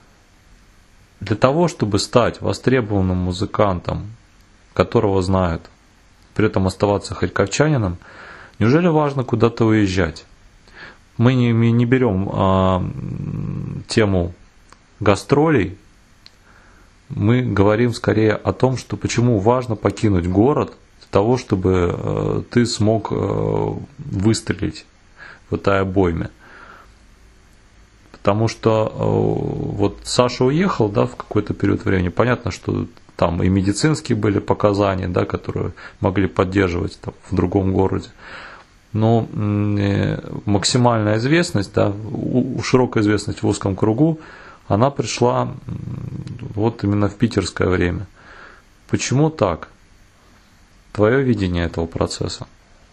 для того, чтобы стать востребованным музыкантом, которого знают, при этом оставаться харьковчанином, неужели важно куда-то уезжать? Мы не, мы не берем а, тему гастролей, мы говорим скорее о том, что почему важно покинуть город для того, чтобы а, ты смог а, выстрелить в этой обойме. Потому что а, вот Саша уехал, да, в какой-то период времени, понятно, что там и медицинские были показания, да, которые могли поддерживать там, в другом городе. Но максимальная известность, да, широкая известность в узком кругу, она пришла вот именно в питерское время. Почему так? Твое видение этого процесса?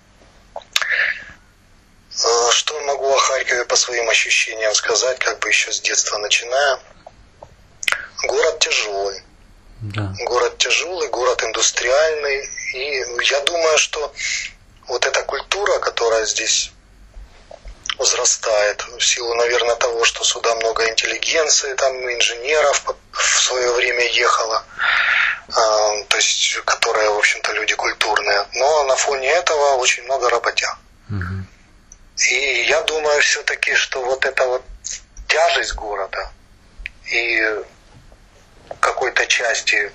Что могу о Харькове по своим ощущениям сказать, как бы еще с детства начиная. Город тяжелый. Да. Город тяжелый, город индустриальный. И я думаю, что вот эта культура, которая здесь возрастает, в силу, наверное, того, что сюда много интеллигенции, там инженеров в свое время ехало, э, то есть, которые, в общем-то, люди культурные. Но на фоне этого очень много работяг. Угу. И я думаю все-таки, что вот эта вот тяжесть города и в какой-то части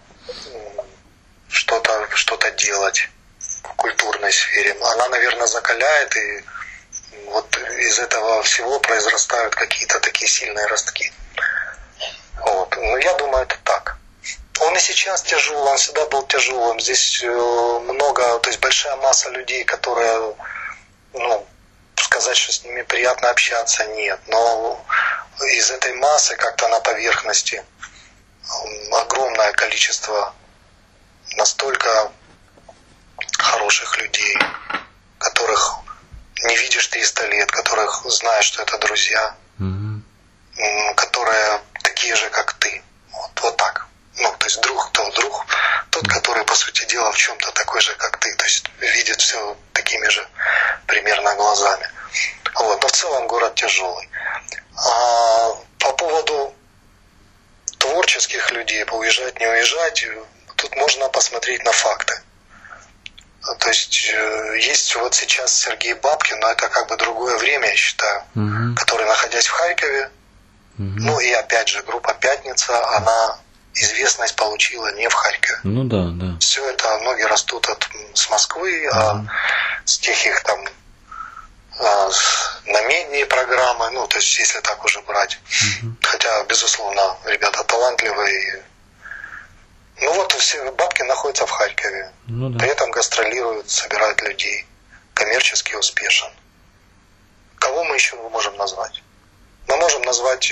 что-то, что-то делать в культурной сфере, она, наверное, закаляет, и вот из этого всего произрастают какие-то такие сильные ростки. Вот. Но я думаю, это так. Он и сейчас тяжелый, он всегда был тяжелым. Здесь много, то есть большая масса людей, которые, ну, сказать, что с ними приятно общаться, нет. Но из этой массы как-то на поверхности огромное количество настолько хороших людей, которых не видишь триста лет, которых знаешь, что это друзья, mm-hmm. которые такие же, как ты. Вот, вот так. Ну, то есть друг, то друг, тот, mm-hmm. который, по сути дела, в чем-то такой же, как ты. То есть видит все такими же примерно глазами. Вот. Но в целом город тяжелый. А по поводу творческих людей, уезжать, не уезжать, тут можно посмотреть на факты. То есть есть вот сейчас Сергей Бабкин, но это как бы другое время, я считаю, угу. который, находясь в Харькове, угу. ну и опять же группа «Пятница», она известность получила не в Харькове. Ну да, да. Все это, ноги растут от, с Москвы, угу. а с тех их там а, на медные программы, ну то есть если так уже брать. Угу. Хотя, безусловно, ребята талантливые. Ну вот все Бабкин находится в Харькове, ну, да. при этом гастролирует, собирает людей, коммерчески успешен. Кого мы еще можем назвать? Мы можем назвать...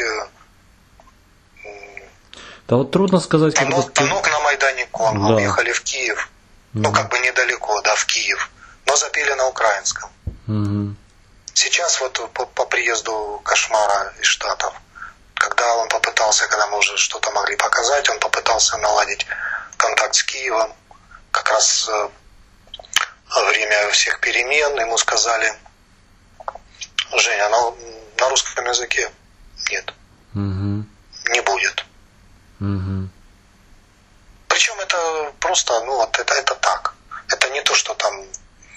Да вот трудно сказать... Танок, как... Танок на Майдане Конго, да. уехали в Киев, угу. ну как бы недалеко, да, в Киев, но запели на украинском. Угу. Сейчас вот по, по приезду Кошмара из Штатов, когда он попытался, когда мы уже что-то могли показать, он попытался наладить контакт с Киевом. Как раз во время всех перемен ему сказали: Женя, на, на русском языке нет. Угу. Не будет. Угу. Причем это просто, ну вот это, это так. Это не то, что там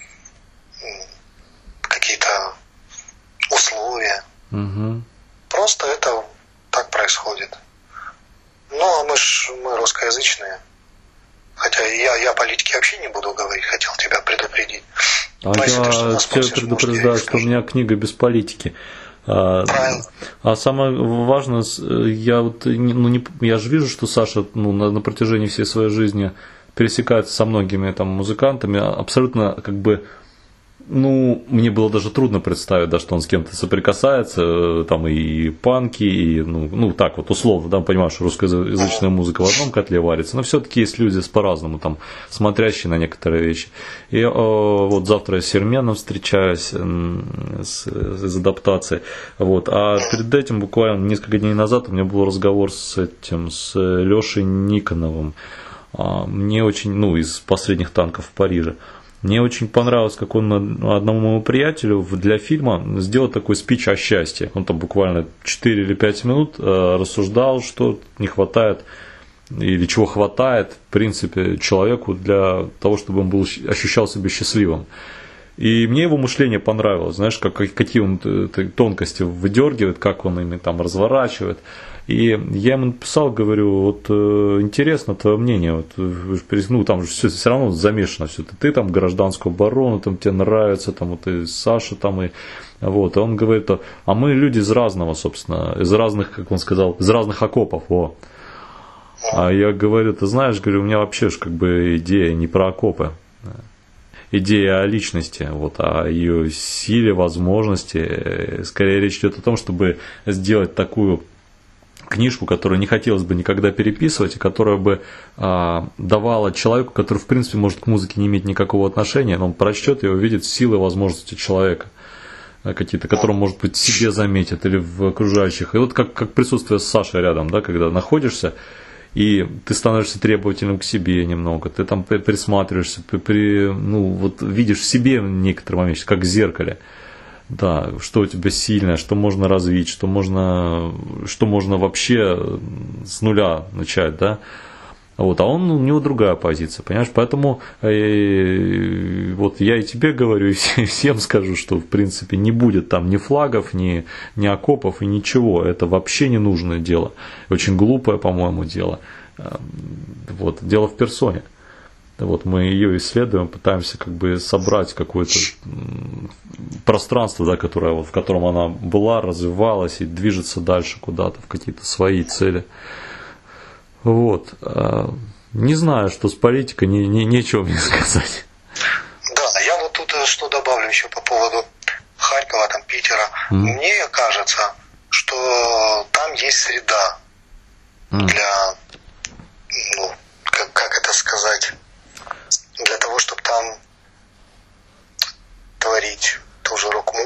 какие-то условия. Угу. Просто это так происходит. Ну, а мы ж мы русскоязычные. Хотя я, я политики вообще не буду говорить, хотел тебя предупредить. А но я тебя спросишь, предупреждаю, может, что у меня книга без политики. Правильно. А самое важное, я вот ну, не, я же вижу, что Саша ну, на, на протяжении всей своей жизни пересекается со многими там музыкантами, абсолютно как бы. Ну, мне было даже трудно представить, да, что он с кем-то соприкасается, там и панки, и, ну, ну так вот, условно, да, понимаешь, что русскоязычная музыка в одном котле варится, но все-таки есть люди по-разному, там, смотрящие на некоторые вещи. И о, вот завтра я с Серменом встречаюсь с, с адаптацией, вот, а перед этим, буквально несколько дней назад, у меня был разговор с этим, с Лешей Никоновым, мне очень, ну, из «Последних танков в Париже». Мне очень понравилось, как он одному моему приятелю для фильма сделал такой спич о счастье. Он там буквально четыре или пять минут рассуждал, что не хватает или чего хватает, в принципе, человеку для того, чтобы он был, ощущал себя счастливым. И мне его мышление понравилось, знаешь, как, какие он тонкости выдергивает, как он ими там разворачивает. И я ему написал, говорю, вот интересно твое мнение, вот, ну там же все, все равно замешано все, ты там гражданскую оборону, там тебе нравится, там вот и Саша там и вот, а он говорит, а мы люди из разного, собственно, из разных, как он сказал, из разных окопов, о. А я говорю, ты знаешь, говорю, у меня вообще ж как бы идея не про окопы. Идея о личности, вот, о ее силе, возможности. Скорее речь идет о том, чтобы сделать такую книжку, которую не хотелось бы никогда переписывать, и которая бы а, давала человеку, который в принципе может к музыке не иметь никакого отношения, но он прочтет и увидит силы и возможности человека, какие-то, которые, может быть, в себе заметит или в окружающих. И вот как, как присутствие с Сашей рядом, да, когда находишься, и ты становишься требовательным к себе немного, ты там присматриваешься, при, ну, вот видишь в себе некоторые моменты, как в зеркале, да, что у тебя сильное, что можно развить, что можно, что можно вообще с нуля начать, да, вот, а он, у него другая позиция, понимаешь, поэтому э, вот я и тебе говорю, и всем скажу, что в принципе не будет там ни флагов, ни, ни окопов и ничего, это вообще не нужное дело, очень глупое, по-моему, дело, вот, дело в персоне. Вот мы ее исследуем, пытаемся как бы собрать какое-то пространство, да, которое, вот, в котором она была, развивалась и движется дальше куда-то в какие-то свои цели. Вот. Не знаю, что с политикой, не, не, нечего мне сказать. Да, я вот тут что добавлю еще по поводу Харькова, там, Питера. Mm. Мне кажется, что там есть среда mm. для, ну, как, как это сказать, для того, чтобы там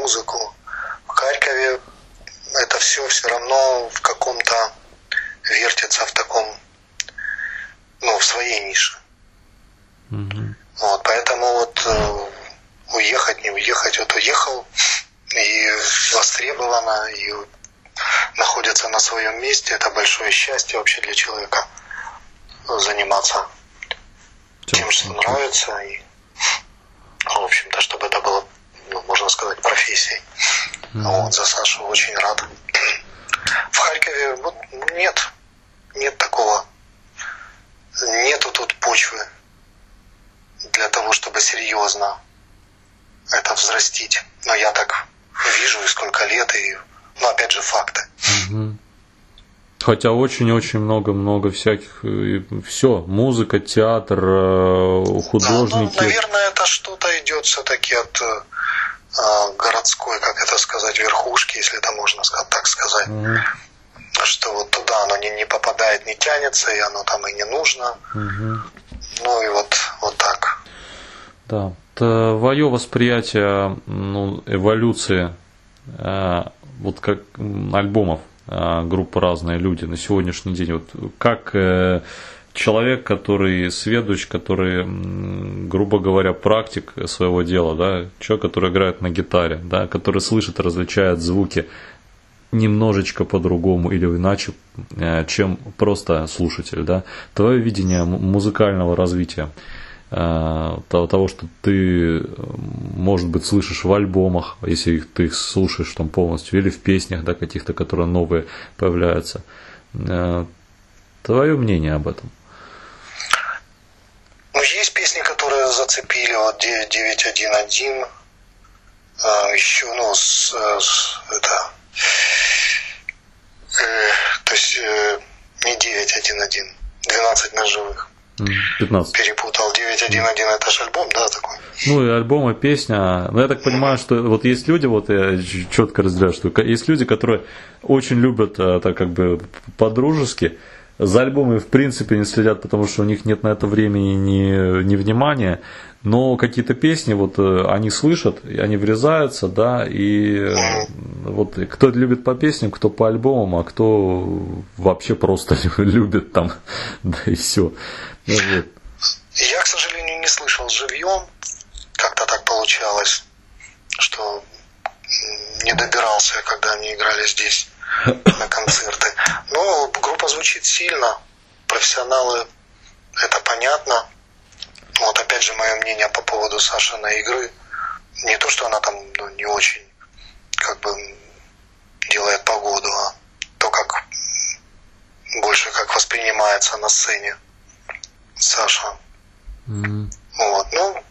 музыку. В Харькове это все все равно в каком-то вертится в таком, ну, в своей нише. Mm-hmm. Вот, поэтому вот э, уехать, не уехать, вот уехал и востребовано, и находится на своем месте. Это большое счастье вообще для человека заниматься тем, что нравится, и, в общем-то, чтобы это было, ну, можно сказать, профессией. Mm-hmm. Вот, за Сашу очень рад. В Харькове вот нет, нет такого, нету тут почвы для того, чтобы серьезно это взрастить. Но я так вижу, и сколько лет, и, ну, опять же, факты. Угу. Хотя очень-очень много-много всяких, все, музыка, театр, художники. Да, ну, наверное, это что-то идет все-таки от э, городской, как это сказать, верхушки, если это можно так сказать. Угу. Что вот туда оно не, не попадает, не тянется, и оно там и не нужно. Угу. Ну и вот, вот так. Да. Твое восприятие, ну, эволюции э, вот как альбомов э, группы «Разные люди» на сегодняшний день, вот как э, человек, который сведущ, который, грубо говоря, практик своего дела, да, человек, который играет на гитаре, да, который слышит и различает звуки немножечко по-другому или иначе, э, чем просто слушатель, да, твое видение музыкального развития, того, что ты, может быть, слышишь в альбомах, если ты их слушаешь там полностью, или в песнях, да, каких-то, которые новые появляются. Твое мнение об этом? Ну, есть песни, которые зацепили, вот девять один один, еще, ну, с, с это, э, то есть э, не девять один один, двенадцать ножевых. пятнадцать. Перепутал. девять один один это же альбом, да, такой? Ну, и альбом, и песня. Но я так понимаю, что вот есть люди, вот я четко разделяю, что есть люди, которые очень любят так как бы по-дружески. За альбомы в принципе не следят, потому что у них нет на это времени ни, ни внимания. Но какие-то песни, вот они слышат, и они врезаются, да, и вот кто любит по песням, кто по альбомам, а кто вообще просто любит там, да и все. Ну, вот. Я, к сожалению, не слышал живьем, как-то так получалось, что не добирался, когда они играли здесь на концерты. Но группа звучит сильно, профессионалы, это понятно. Вот опять же мое мнение по поводу Сашиной игры. Не то, что она там, ну, не очень как бы делает погоду, а то, как больше как воспринимается на сцене Саша. Mm-hmm. Вот. Ну,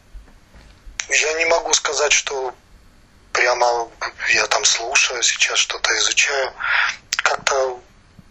я не могу сказать, что прямо я там слушаю сейчас, что-то изучаю. Как-то,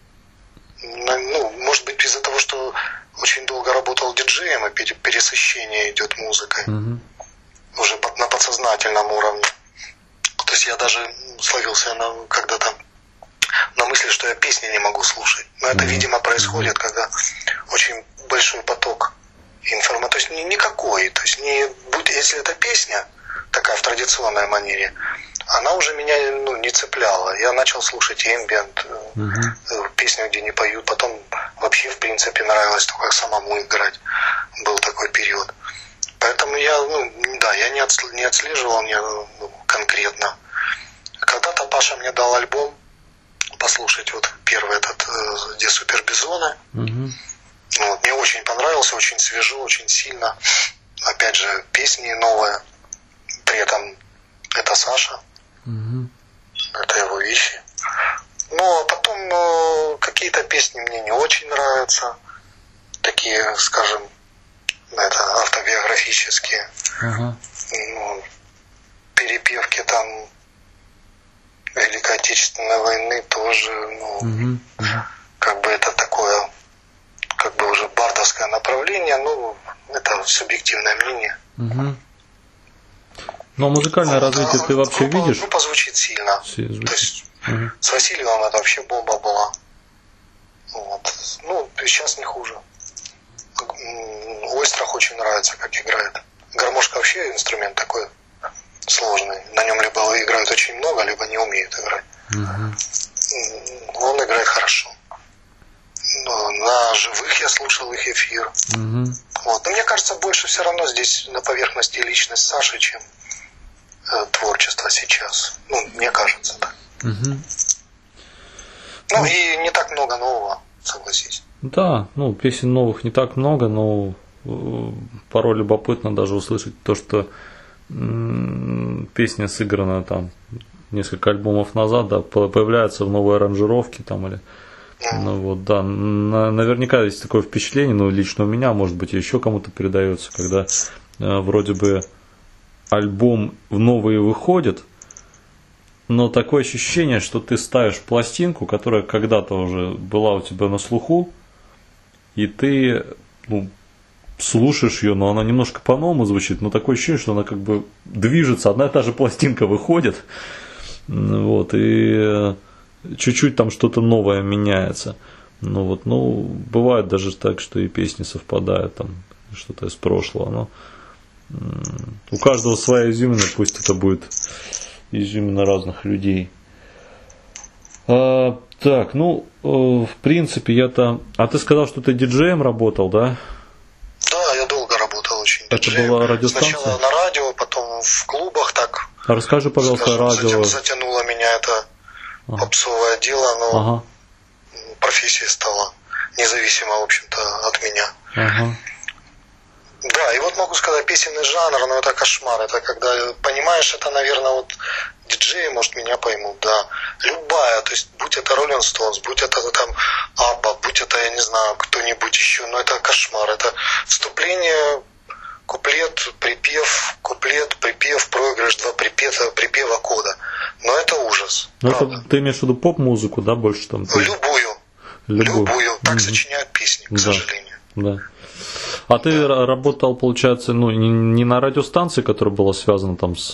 ну, может быть, из-за того, что очень долго работал диджеем, и пересыщение идет музыкой. Mm-hmm. Уже на подсознательном уровне. То есть я даже словился на, когда-то на мысли, что я песни не могу слушать. Но это, mm-hmm. видимо, происходит, когда очень большой поток информации. То есть ни, никакой. То есть не, будь, если это песня, такая в традиционной манере, она уже меня, ну, не цепляла. Я начал слушать эмбиент, mm-hmm. песню, где не поют. Потом вообще, в принципе, нравилось только самому играть. Был такой период. Поэтому я, ну, да, я не, отслеживал, не отслеживал не, ну, конкретно. Когда-то Паша мне дал альбом послушать, вот первый этот, где Супербизоны. Mm-hmm. Вот, мне очень понравился, очень свежо, очень сильно. Опять же, песни новые. При этом это Саша. Mm-hmm. Это его вещи. Ну, а потом ну, какие-то песни мне не очень нравятся. Такие, скажем, это автобиографические. Uh-huh. Ну, перепевки там Великой Отечественной войны тоже, ну, uh-huh. Uh-huh. как бы это такое, как бы уже бардовское направление, ну, это субъективное мнение. Uh-huh. Но музыкальное ну, развитие да, ты вообще группа, видишь? Группа звучит сильно. Звучит. То есть uh-huh. с Васильевым это вообще бомба была. Вот. Ну, сейчас не хуже. Ойстрах очень нравится, как играет. Гармошка вообще инструмент такой сложный. На нем либо либо играют очень много, либо не умеют играть. Угу. Он играет хорошо. Но на живых я слушал их эфир. Угу. Вот. Но мне кажется, больше все равно здесь на поверхности личность Саши, чем э, творчество сейчас. Ну, мне кажется так. Угу. Ну и не так много нового, согласись. Да, ну песен новых не так много, но порой любопытно даже услышать то, что м- песня сыграна там несколько альбомов назад, да, появляется в новой аранжировке там или. Ну вот, да, на, наверняка есть такое впечатление, ну лично у меня, может быть, еще кому-то передается, когда э, вроде бы альбом в новый выходит, но такое ощущение, что ты ставишь пластинку, которая когда-то уже была у тебя на слуху, и ты ну, слушаешь ее, но она немножко по-новому звучит, но такое ощущение, что она как бы движется, одна и та же пластинка выходит, вот, и чуть-чуть там что-то новое меняется. Ну вот, ну, бывает даже так, что и песни совпадают, там, что-то из прошлого, но у каждого своя изюмина, пусть это будет изюмина разных людей. А, так, ну, в принципе, я-то... А ты сказал, что ты диджеем работал, да? Да, я долго работал очень Это диджеем. Была радиостанция? Сначала на радио, потом в клубах так. А расскажи, пожалуйста, скажем, радио. Затем затянуло меня это ага. попсовое дело, но ага. профессия стала независимо, в общем-то, от меня. Ага. Да, и вот могу сказать, песенный жанр, но это кошмар. Это когда, понимаешь, это, наверное, вот диджеи, может, меня поймут, да. Любая, то есть, будь это Rolling Stones, будь это там Абба, будь это, я не знаю, кто-нибудь еще, но это кошмар. Это вступление, куплет, припев, куплет, припев, проигрыш, два припева, припева кода. Но это ужас. Ну, это, ты имеешь в виду поп-музыку, да, больше там? Любую. Любую. Любую. Так mm-hmm. сочиняют песни, к да. сожалению. Да. А ты да. работал, получается, ну, не, не на радиостанции, которая была связана там с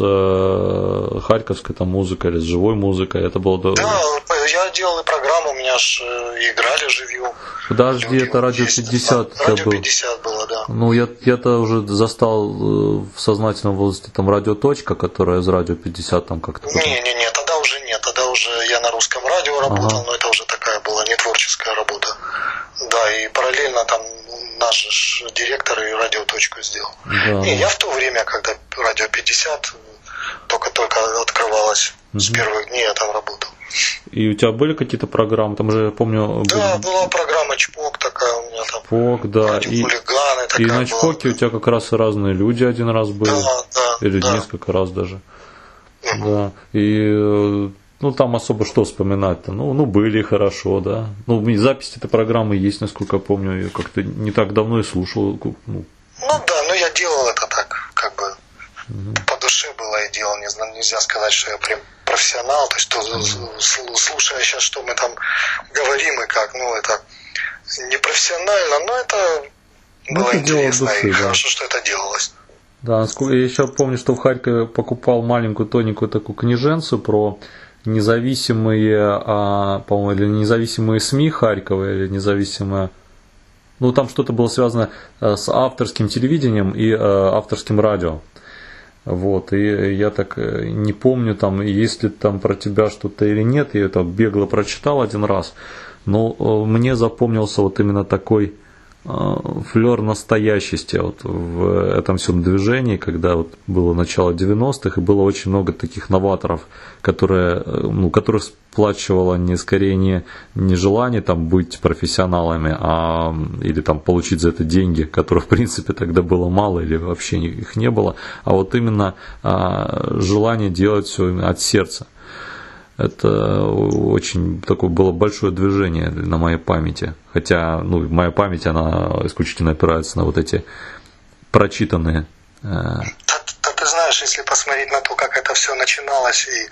э, харьковской там, музыкой или с живой музыкой? Это было... Да, я делал и программу, у меня ж играли живьем. Подожди, люди, это радио пятьдесят. Да, радио пятьдесят было, да. Ну, я, я-то уже застал в сознательном возрасте там радио «Точка», которая из радио пятьдесят там как-то... Не-не-не, тогда уже нет, тогда уже я на русском радио работал, ага. но это уже такая была не творческая работа. Да, и параллельно там наш директор и радиоточку сделал. Да. Не, я в то время, когда радио пятьдесят только-только открывалось, угу. с первых дней я там работал. И у тебя были какие-то программы? Там же, я помню... Да, была программа «Чпок» такая у меня там. «Чпок», да. И, хулиганы такая и на «Чпоке» у тебя как раз разные люди один раз были. Да, да. Или да. несколько раз даже. Угу. Да. И... Ну, там особо что вспоминать-то? Ну, ну, были хорошо, да. Ну, запись этой программы есть, насколько я помню. Я как-то не так давно и слушал. Ну, ну да, но я делал это так, как бы угу. по душе было и делал. Не знаю, нельзя сказать, что я прям профессионал. То есть, то, угу. слушая сейчас, что мы там говорим и как, ну, это не профессионально, но это ну, было это интересно души, и да. хорошо, что это делалось. Да, я еще помню, что в Харькове покупал маленькую тоненькую такую книженцию про независимые, а, по-моему, или независимые СМИ Харькова, или независимые... Ну, там что-то было связано с авторским телевидением и а, авторским радио. Вот, и я так не помню, там, есть ли там про тебя что-то или нет, я это бегло прочитал один раз, но мне запомнился вот именно такой флер настоящести вот в этом всем движении, когда вот было начало девяностых, и было очень много таких новаторов, которые, ну, которых сплачивало не скорее не, не желание там быть профессионалами, а или там получить за это деньги, которых в принципе тогда было мало или вообще их не было, а вот именно а, желание делать все от сердца. Это очень такое было большое движение на моей памяти. Хотя, ну, моя память, она исключительно опирается на вот эти прочитанные. Да, да, ты знаешь, если посмотреть на то, как это все начиналось, и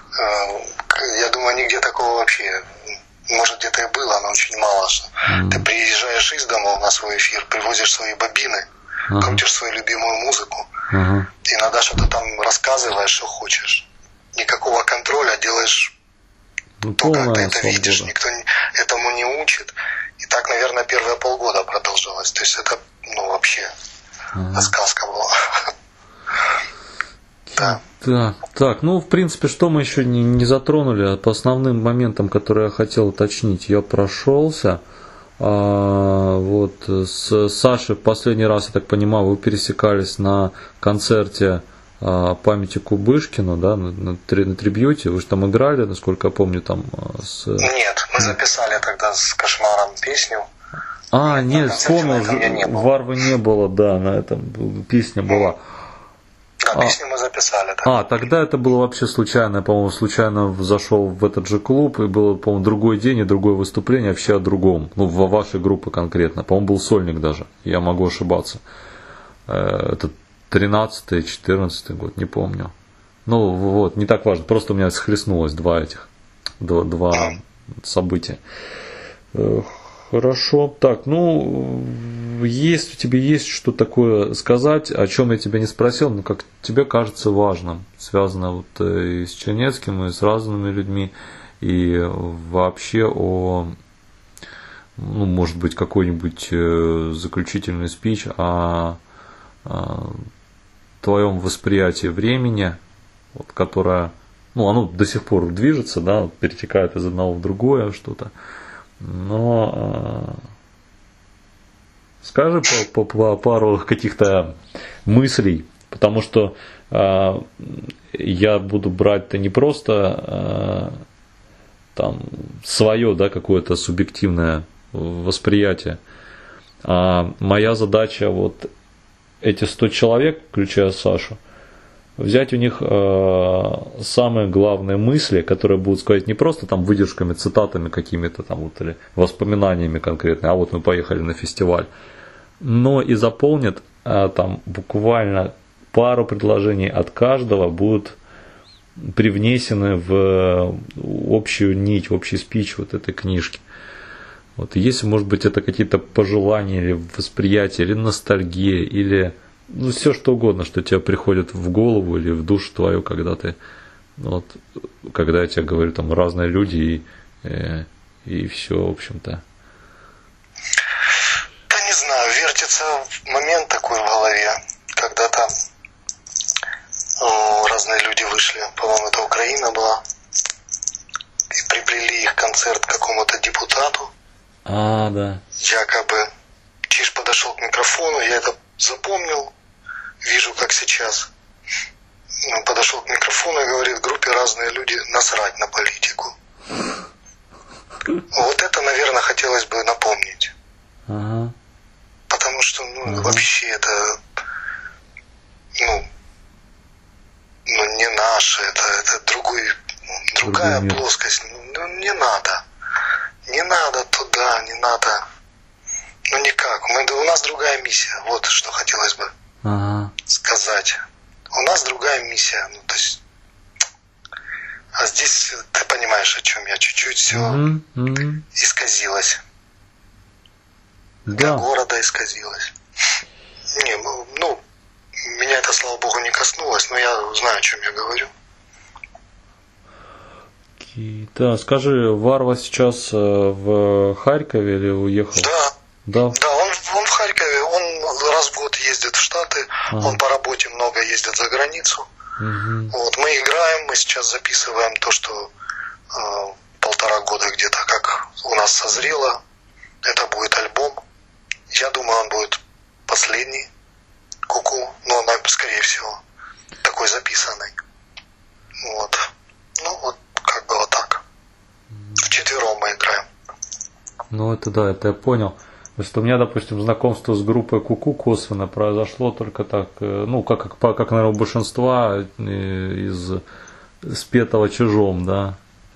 э, я думаю, нигде такого вообще, может, где-то и было, но очень мало. Что mm. Ты приезжаешь из дома на свой эфир, привозишь свои бобины, uh-huh. крутишь свою любимую музыку, uh-huh. иногда что-то там рассказываешь, что хочешь. Никакого контроля, делаешь ну, то, как ты это свобода. Видишь, никто этому не учит. И так, наверное, первые полгода продолжалось. То есть это, ну, вообще ага. сказка была. Да. Да, так, ну, в принципе, что мы еще не, не затронули, по основным моментам, которые я хотел уточнить, я прошелся. А, вот, с Сашей в последний раз, я так понимаю, вы пересекались на концерте а, памяти Кубышкину, да, на, на, на трибьюте, вы же там играли, насколько я помню, там с... Нет, мы записали тогда с Кошмаром песню. А, нет, вспомнил, не Варвы не было, да, на этом песня была. Да, песню мы записали, да. А, тогда это было вообще случайно, я, по-моему, случайно зашел в этот же клуб, и было, по-моему, другой день и другое выступление, вообще о другом, ну, во вашей группе конкретно, по-моему, был сольник даже, я могу ошибаться. Это тринадцатый, четырнадцатый год, не помню. Ну, вот, не так важно, просто у меня схлестнулось два этих, два, два события. Хорошо. Так, ну, есть у тебя есть что такое сказать, о чем я тебя не спросил, но как тебе кажется важным, связано вот и с Чернецким, и с разными людьми, и вообще о, ну, может быть, какой-нибудь заключительный спич о, о твоем восприятии времени, вот, которое, ну, оно до сих пор движется, да, перетекает из одного в другое что-то. Но э, скажи по, по, по пару каких-то мыслей, потому что э, я буду брать-то не просто э, там свое, да, какое-то субъективное восприятие, а моя задача вот эти сто человек, включая Сашу, взять у них э, самые главные мысли, которые будут сказать не просто там выдержками, цитатами какими-то там вот, или воспоминаниями конкретно, а вот мы поехали на фестиваль, но и заполнят э, там буквально пару предложений от каждого будут привнесены в общую нить, общий спич вот этой книжки. Вот, если, может быть, это какие-то пожелания или восприятия, или ностальгия, или ну, все что угодно, что тебе приходит в голову или в душу твою, когда ты, вот, когда я тебе говорю, там разные люди и, и, и все, в общем-то. Да не знаю, вертится момент такой в голове, когда там ну, разные люди вышли, по-моему, это Украина была, и приплели их концерт к какому-то депутату. А, да. Якобы Чиж подошел к микрофону, я это запомнил. Вижу, как сейчас. Он подошел к микрофону и говорит, в группе разные люди, насрать на политику. Вот это, наверное, хотелось бы напомнить. Ага. Потому что, ну, ага. вообще это, ну, ну, не наше, это, это другой, другая Другой плоскость. Ну, не надо. Не надо туда, не надо. Ну, никак. Мы, у нас другая миссия. Вот что хотелось бы. Ага. сказать. У нас другая миссия. Ну, то есть, а здесь ты понимаешь, о чем я. Чуть-чуть все mm-hmm. Mm-hmm. исказилось. Да. Для города исказилось. Не, ну, меня это, слава богу, не коснулось, но я знаю, о чем я говорю. Да, скажи, Варва сейчас в Харькове или уехал? Да. Да, да он, он в Харькове, он раз в год ездит в Штаты, ага. он по работе много ездит за границу. Угу. Вот, мы играем, мы сейчас записываем то, что э, полтора года где-то как у нас созрело. Это будет альбом. Я думаю, он будет последний Ку-ку, но скорее всего такой записанный. Вот. Ну вот, как бы вот так. Вчетвером мы играем. Ну это да, это я понял. То есть у меня, допустим, знакомство с группой Ку-ку косвенно произошло только так, ну, как, как, как наверное, у большинства из спетого чужом, да.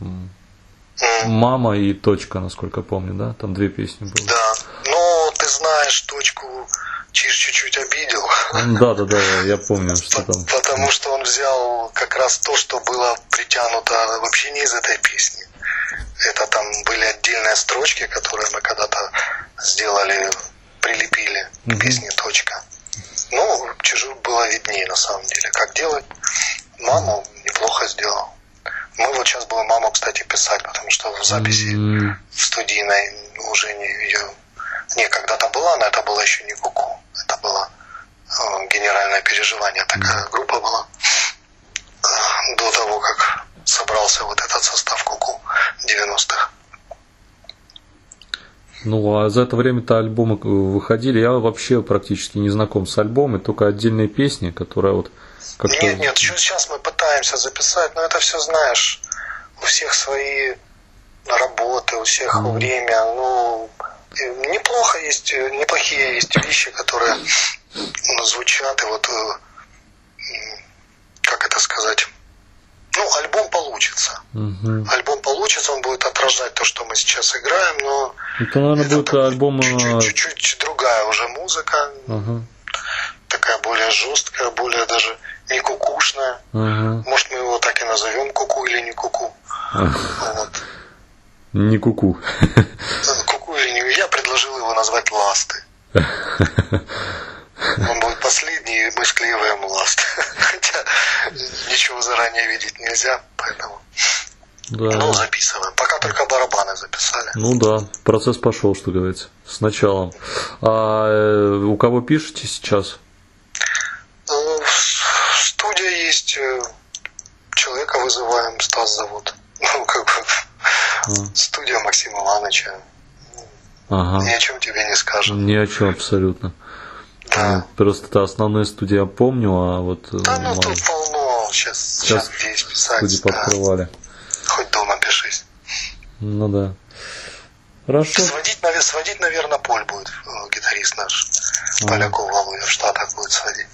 Мама и точка, насколько я помню, да? Там две песни было. Да. Ну, ты знаешь, точку Чиж чуть-чуть обидел. Да, да, да, я помню, что там. Потому что он взял как раз то, что было притянуто вообще не из этой песни. Это там были отдельные строчки, которые мы когда-то сделали, прилепили к угу. песне «Точка». Ну, Чижу было виднее на самом деле, как делать. Маму неплохо сделал. Мы вот сейчас будем маму, кстати, писать, потому что в записи mm-hmm. в студийной уже не ее... Не, когда-то была, но это было еще не Ку-ку. Это было э, генеральное переживание. Такая mm-hmm. группа была. создавался вот этот состав Ку-ку девяностых. Ну, а за это время-то альбомы выходили. Я вообще практически не знаком с альбомом, только отдельные песни, которые вот как-то... Нет, нет, сейчас мы пытаемся записать, но это все, знаешь, у всех свои работы, у всех mm-hmm. время. Ну, неплохо есть, неплохие есть вещи, которые ну, звучат, и вот, как это сказать... Ну, альбом получится. Угу. Альбом получится, он будет отражать то, что мы сейчас играем, но... Это, наверное, это будет альбом... Чуть-чуть, чуть-чуть другая уже музыка. Угу. Такая более жесткая, более даже не кукушная. Угу. Может, мы его так и назовем Ку-ку или не Ку-ку. Вот. Не Ку-ку. Ку-ку или не... Я предложил его назвать Ласты. Он будет последний, и мы склеиваем ласт. Хотя ничего заранее видеть нельзя, поэтому да. Ну, записываем. Пока только барабаны записали. Ну да, процесс пошел, что говорится, с началом. А у кого пишете сейчас? Студия есть, человека вызываем, Стас зовут. Ну, как бы а. Студия Максима Ивановича. Ага. Ни о чем тебе не скажем. Ни о чем абсолютно. Да. Просто это основные студии я помню, а вот... Да, ну тут полно, сейчас, сейчас здесь писать. Студии да. подкрывали. Хоть дома пишись. Ну да. Хорошо. Сводить, сводить наверное, Поль будет, гитарист наш. А. Поляков Володя в Штатах будет сводить.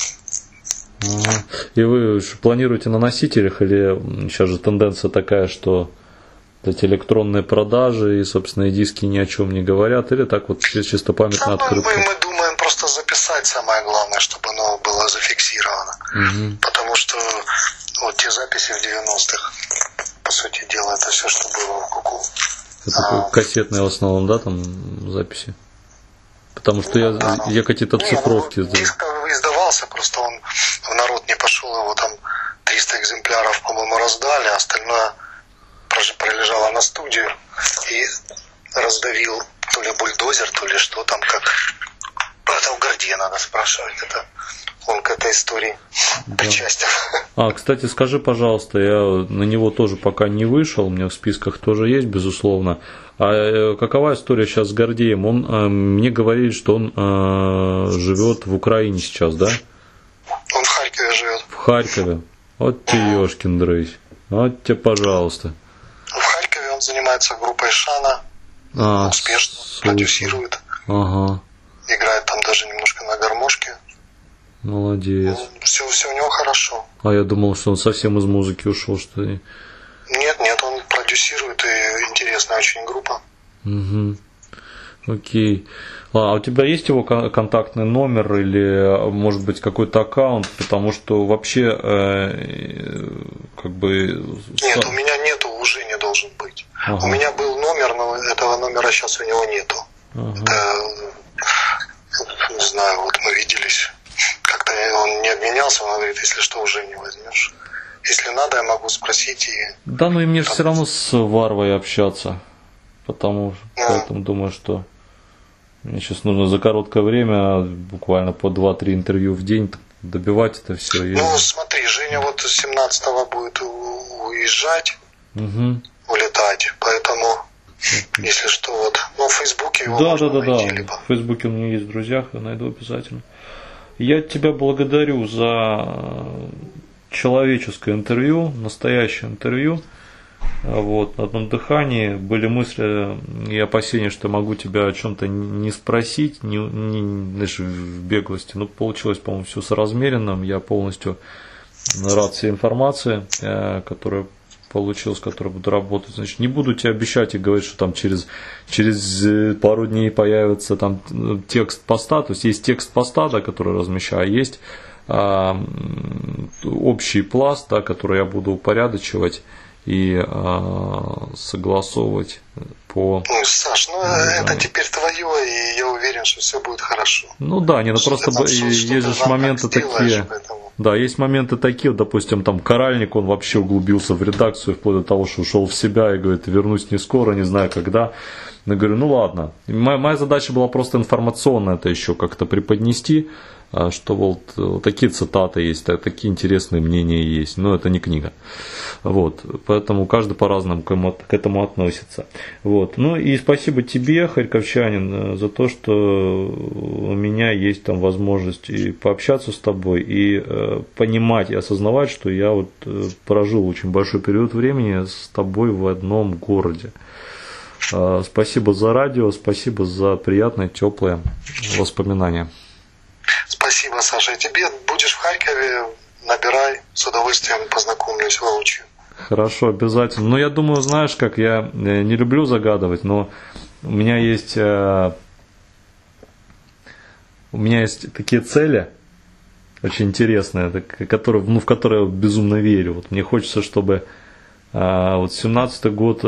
Ага. И вы планируете на носителях, или сейчас же тенденция такая, что эти электронные продажи и, собственно, и диски ни о чем не говорят, или так вот чисто памятно да, открытко? Мы, мы думаем просто записать, самое главное, чтобы оно было зафиксировано. Угу. Потому что вот те записи в девяностых, по сути дела, это все, что было в Ку-ку. Это а, кассетные в основном, да, там записи? Потому что ну, я, да, я какие-то цифровки... Ну, диск издавался, просто он в народ не пошел, его там триста экземпляров, по-моему, раздали, а остальное... пролежала на студию и раздавил то ли бульдозер, то ли что там, как... Это у Гордея надо спрашивать, это он к этой истории да. причастен. А, кстати, скажи, пожалуйста, я на него тоже пока не вышел, у меня в списках тоже есть, безусловно. А какова история сейчас с Гордеем? Он, мне говорили, что он э, живет в Украине сейчас, да? Он в Харькове живет. В Харькове? Вот ты, ёшкин дрысь. Вот тебе, пожалуйста. В Харькове он занимается группой Шана. А, успешно слушай. Продюсирует. Ага. Играет там даже немножко на гармошке. Молодец. Все, все у него хорошо. А я думал, что он совсем из музыки ушел, что ли? Нет, нет, он продюсирует, и интересная очень группа. Угу. Окей. А у тебя есть его контактный номер или, может быть, какой-то аккаунт? Потому что вообще, э, как бы... Нет, у меня нету, уже не должен быть. Ага. У меня был номер, но этого номера сейчас у него нету. Ага. Это, не знаю, вот мы виделись. Как-то он не обменялся, он говорит, если что, уже не возьмешь. Если надо, я могу спросить и... Да, ну и мне же все равно с Варвой общаться. Потому что, ну. Поэтому думаю, что мне сейчас нужно за короткое время, буквально по два-три интервью в день, добивать это все. Ну, и... смотри, Женя вот с семнадцатого будет уезжать, угу. улетать, поэтому, если что, вот, ну, в Фейсбуке его да, можно да, да, найти. Да, либо... в Фейсбуке у меня есть в друзьях, я найду обязательно. Я тебя благодарю за человеческое интервью, настоящее интервью. Вот, на одном дыхании были мысли и опасения, что могу тебя о чем-то не спросить, не, не, знаешь, в беглости. Но получилось, по-моему, все соразмеренно. Я полностью рад всей информации, которая получилась, с которой буду работать. Значит, не буду тебе обещать и говорить, что там через, через пару дней появится там текст поста. То есть есть текст поста, да, который размещаю, а есть а, общий пласт, да, который я буду упорядочивать и а, согласовывать по... Ну, Саш, ну да. Это теперь твое, и я уверен, что все будет хорошо. Ну да, не, ну просто там, есть же моменты такие. Поэтому... Да, есть моменты такие, допустим, там Коральник, он вообще углубился в редакцию, вплоть до того, что ушел в себя и говорит, вернусь не скоро, не знаю когда. Я говорю, ну ладно. Моя, моя задача была просто информационно это еще как-то преподнести. что вот, вот такие цитаты есть, такие интересные мнения есть, но это не книга. Вот, поэтому каждый по-разному к этому относится. Вот. Ну и спасибо тебе, харьковчанин, за то, что у меня есть там возможность и пообщаться с тобой, и понимать и осознавать, что я вот прожил очень большой период времени с тобой в одном городе. Спасибо за радио, спасибо за приятные, теплые воспоминания. Спасибо, Саша. И тебе. Будешь в Харькове, набирай, с удовольствием познакомлюсь воочию. Хорошо, обязательно. Но я думаю, знаешь, как я не люблю загадывать, но у меня есть, у меня есть такие цели очень интересные, которые, ну, в которые я безумно верю. Вот мне хочется, чтобы вот семнадцатый год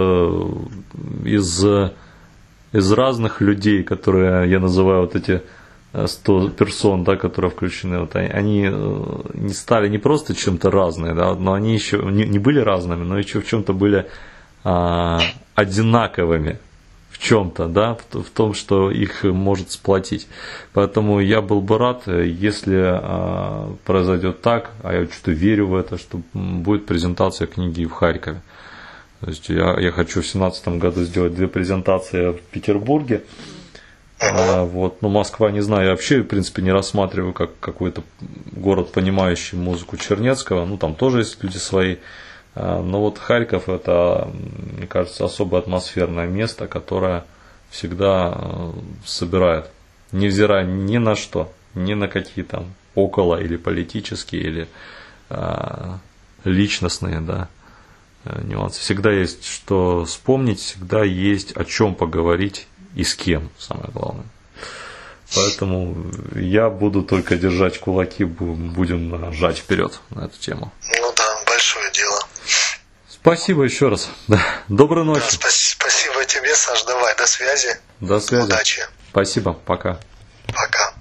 из, из разных людей, которые я называю вот эти сто персон, да, которые включены, вот, они не стали не просто чем-то разные, да, но они еще не, не были разными, но еще в чем-то были а, одинаковыми в чем-то, да, в, в том, что их может сплотить. Поэтому я был бы рад, если а, произойдет так, а я что-то верю в это, что будет презентация книги в Харькове. То есть я, я хочу в семнадцатом году сделать две презентации в Петербурге. А, вот. Но Москва, не знаю, я вообще, в принципе, не рассматриваю как какой-то город, понимающий музыку Чернецкого. Ну, там тоже есть люди свои. А, но вот Харьков – это, мне кажется, особо атмосферное место, которое всегда собирает, невзирая ни на что, ни на какие там около или политические, или а, личностные, да, нюансы. Всегда есть что вспомнить, всегда есть о чем поговорить. И с кем, самое главное. Поэтому я буду только держать кулаки, будем жать вперед на эту тему. Ну да, большое дело. Спасибо еще раз. Доброй ночи. Да, спасибо тебе, Саш. Давай, до связи. До связи. Удачи. Спасибо. Пока. Пока.